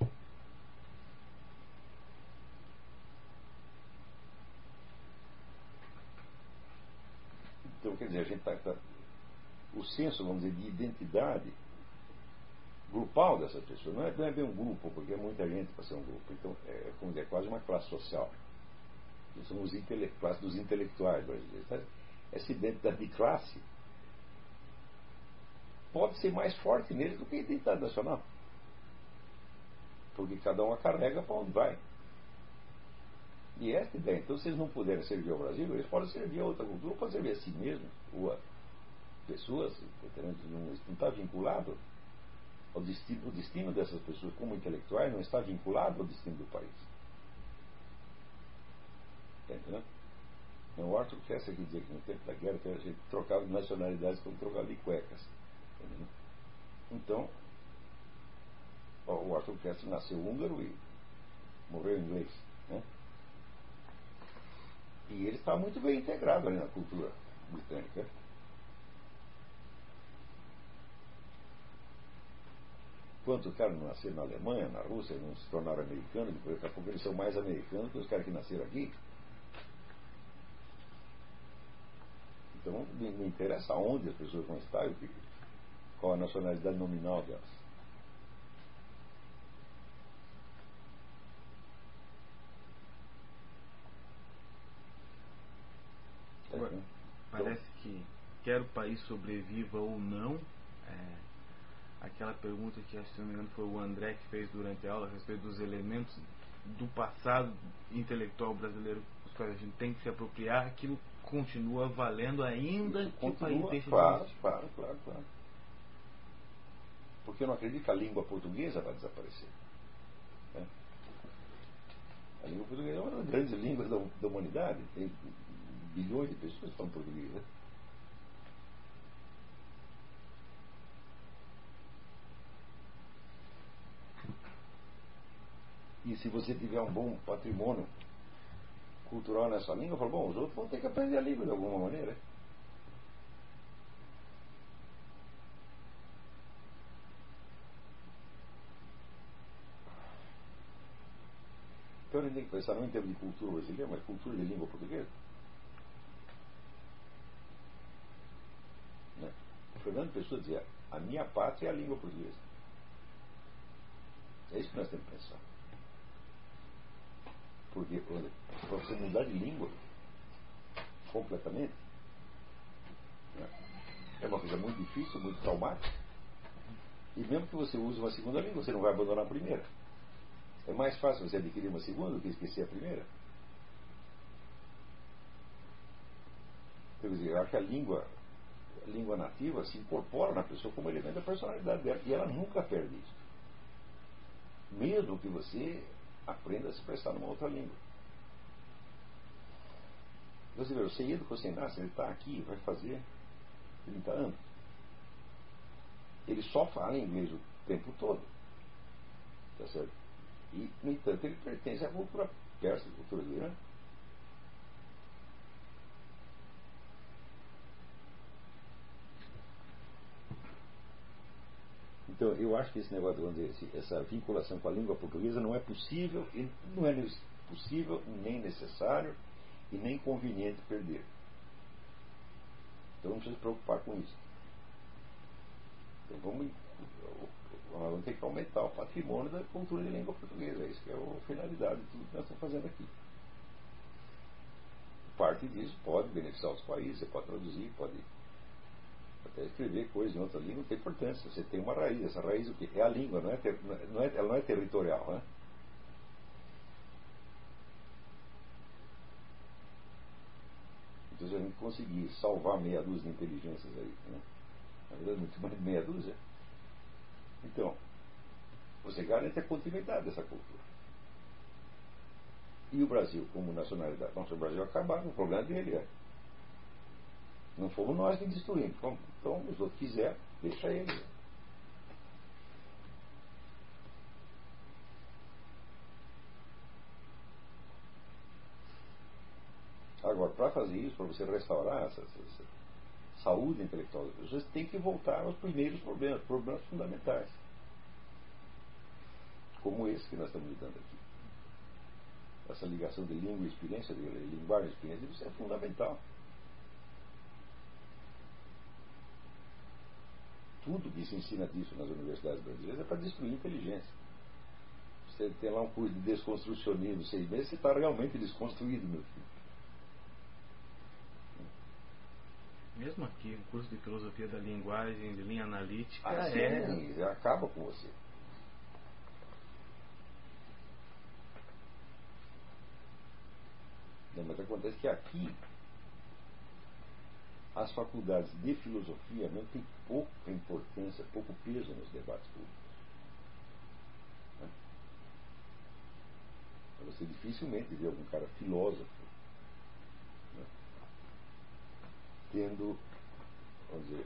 Então, quer dizer, a gente está. Tá, o senso, vamos dizer, de identidade grupal dessas pessoas, não é, não é bem um grupo, porque é muita gente para ser um grupo. Então, é, como dizer, é quase uma classe social. que são os intelectuais dos intelectuais brasileiros. Tá? Essa identidade de classe pode ser mais forte neles do que a identidade nacional. Porque cada um a carrega para onde vai. E esta ideia, então, se eles não puderem servir ao Brasil, eles podem servir a outra cultura, ou podem servir a si mesmos, ou a pessoas, não está vinculado ao destino, o destino dessas pessoas como intelectuais não está vinculado ao destino do país. Está entendendo? Não, o Arthur Koestler que dizia que no tempo da guerra que a gente trocava de nacionalidades como trocava de cuecas. Entendeu? Então, ó, o Arthur Koestler nasceu húngaro e morreu inglês. Né? E ele está muito bem integrado ali na cultura britânica. Quantos caras não nasceram na Alemanha, na Rússia, não se tornaram americanos, depois daqui a pouco eles são mais americanos que os caras que nasceram aqui. Então me, me interessa onde as pessoas vão estar e qual a nacionalidade nominal delas. Então, parece que quer o país sobreviva ou não, é, aquela pergunta que, se não me engano, foi o André que fez durante a aula a respeito dos elementos do passado intelectual brasileiro, os quais a gente tem que se apropriar, aquilo continua valendo ainda Isso que continua, o país deixe claro, de existir. Claro, claro, claro. Porque eu não acredito que a língua portuguesa vai desaparecer. Né? A língua portuguesa é uma das grandes línguas da, da humanidade. Tem bilhões de pessoas que falam português. Né? E se você tiver um bom patrimônio cultural nessa língua, eu falo, bom, os outros vão ter que aprender a língua de alguma maneira. Então a gente tem que pensar não em termos de cultura brasileira, mas cultura de língua portuguesa. Né? O Fernando Pessoa dizia, a minha pátria é a língua portuguesa. É isso que nós temos que pensar. Porque para você mudar de língua completamente, né, é uma coisa muito difícil, muito traumática. E mesmo que você use uma segunda língua, você não vai abandonar a primeira. É mais fácil você adquirir uma segunda do que esquecer a primeira. Quer dizer, eu acho que a língua, a língua nativa se incorpora na pessoa como elemento da personalidade dela. E ela nunca perde isso. Mesmo que você aprenda a se expressar numa outra língua. Você vê, o Seyed Hossein Nasr, ele está aqui, vai fazer trinta anos. Ele só fala inglês o tempo todo. Tá certo? E, no entanto, ele pertence à cultura persa, à cultura do Irã. Então, eu acho que esse negócio, vamos dizer, essa vinculação com a língua portuguesa não é possível, e não é possível, nem necessário, e nem conveniente perder. Então, não precisa se preocupar com isso. Então, vamos, vamos ter que aumentar o patrimônio da cultura de língua portuguesa. É isso que é a finalidade de tudo que nós estamos fazendo aqui. Parte disso pode beneficiar os países, você pode traduzir, pode até escrever coisas em outra língua, não tem importância. Você tem uma raiz, essa raiz o quê? É a língua, não é, ter, não é, ela não é territorial, né? Então se a gente conseguir salvar meia dúzia de inteligências aí, né? Na verdade muito mais de meia dúzia, então você garante a continuidade dessa cultura. E o Brasil como nacionalidade? Bom, se o Brasil acabar com o problema dele, é. Não fomos nós que destruímos. Então, os outros quiserem, deixa eles. Agora, para fazer isso, para você restaurar essa, essa saúde intelectual das pessoas, tem que voltar aos primeiros problemas, problemas fundamentais. Como esse que nós estamos lidando aqui. Essa ligação de língua e experiência, de linguagem e experiência, isso é fundamental. Tudo que se ensina disso nas universidades brasileiras é para destruir a inteligência. Você tem lá um curso de desconstrucionismo, seis meses, você está realmente desconstruído, meu filho. Mesmo aqui, um curso de filosofia da linguagem, de linha analítica, Ah, sim, é... acaba com você. Não, mas acontece que aqui as faculdades de filosofia não têm pouca importância, pouco peso nos debates públicos. Né? Você dificilmente vê algum cara filósofo, né, tendo, vamos dizer,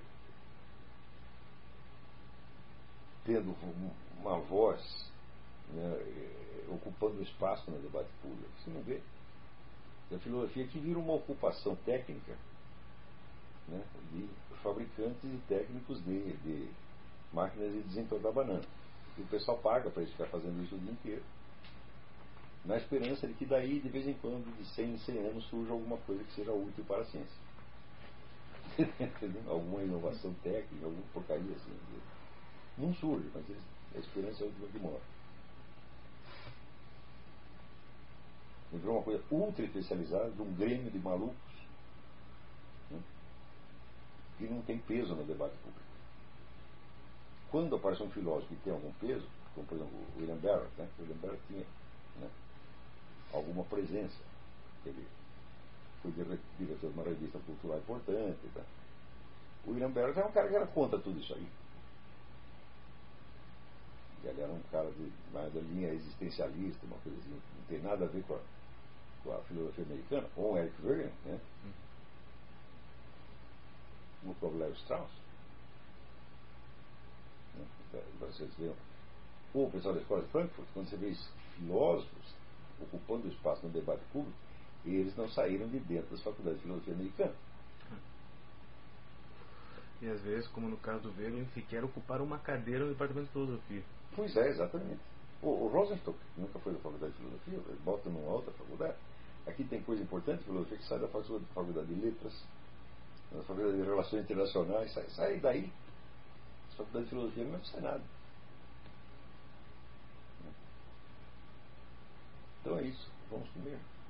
tendo uma voz, né, ocupando espaço no debate público. Você não vê. A filosofia aqui vira uma ocupação técnica, né, de fabricantes e técnicos de, de máquinas de desentortar banana. E o pessoal paga para eles ficar fazendo isso o dia inteiro, na esperança de que daí, de vez em quando, de cem em cem anos, surja alguma coisa que seja útil para a ciência. Alguma inovação técnica, alguma porcaria assim. Não surge, mas a esperança é a última que morre. Virou uma coisa ultra especializada, de um grêmio de malucos, né, que não tem peso no debate público. Quando aparece um filósofo que tem algum peso, como por exemplo o William Barrett, né? O William Barrett tinha, né, alguma presença. Ele foi diretor de uma revista cultural importante. Tá? O William Barrett era um cara que era contra tudo isso aí. Ele era um cara de, mais da linha existencialista, uma coisa assim, não tem nada a ver com a, com a filosofia americana, com o Eric Wegener, né? Com o próprio Léo Strauss. Né? Vocês veem, o pessoal da escola de Frankfurt, quando você vê filósofos ocupando espaço no debate público, eles não saíram de dentro das faculdades de filosofia americana. E às vezes, como no caso do Wegener, sequer ocupar uma cadeira no departamento de filosofia. Pois é, exatamente. O, o Rosenstock, que nunca foi da faculdade de filosofia, ele bota numa outra faculdade. Aqui tem coisa importante, filosofia, que sai da faculdade de letras, da faculdade de relações internacionais, sai, sai daí. A faculdade de filosofia não sai nada. Então é isso, vamos comer.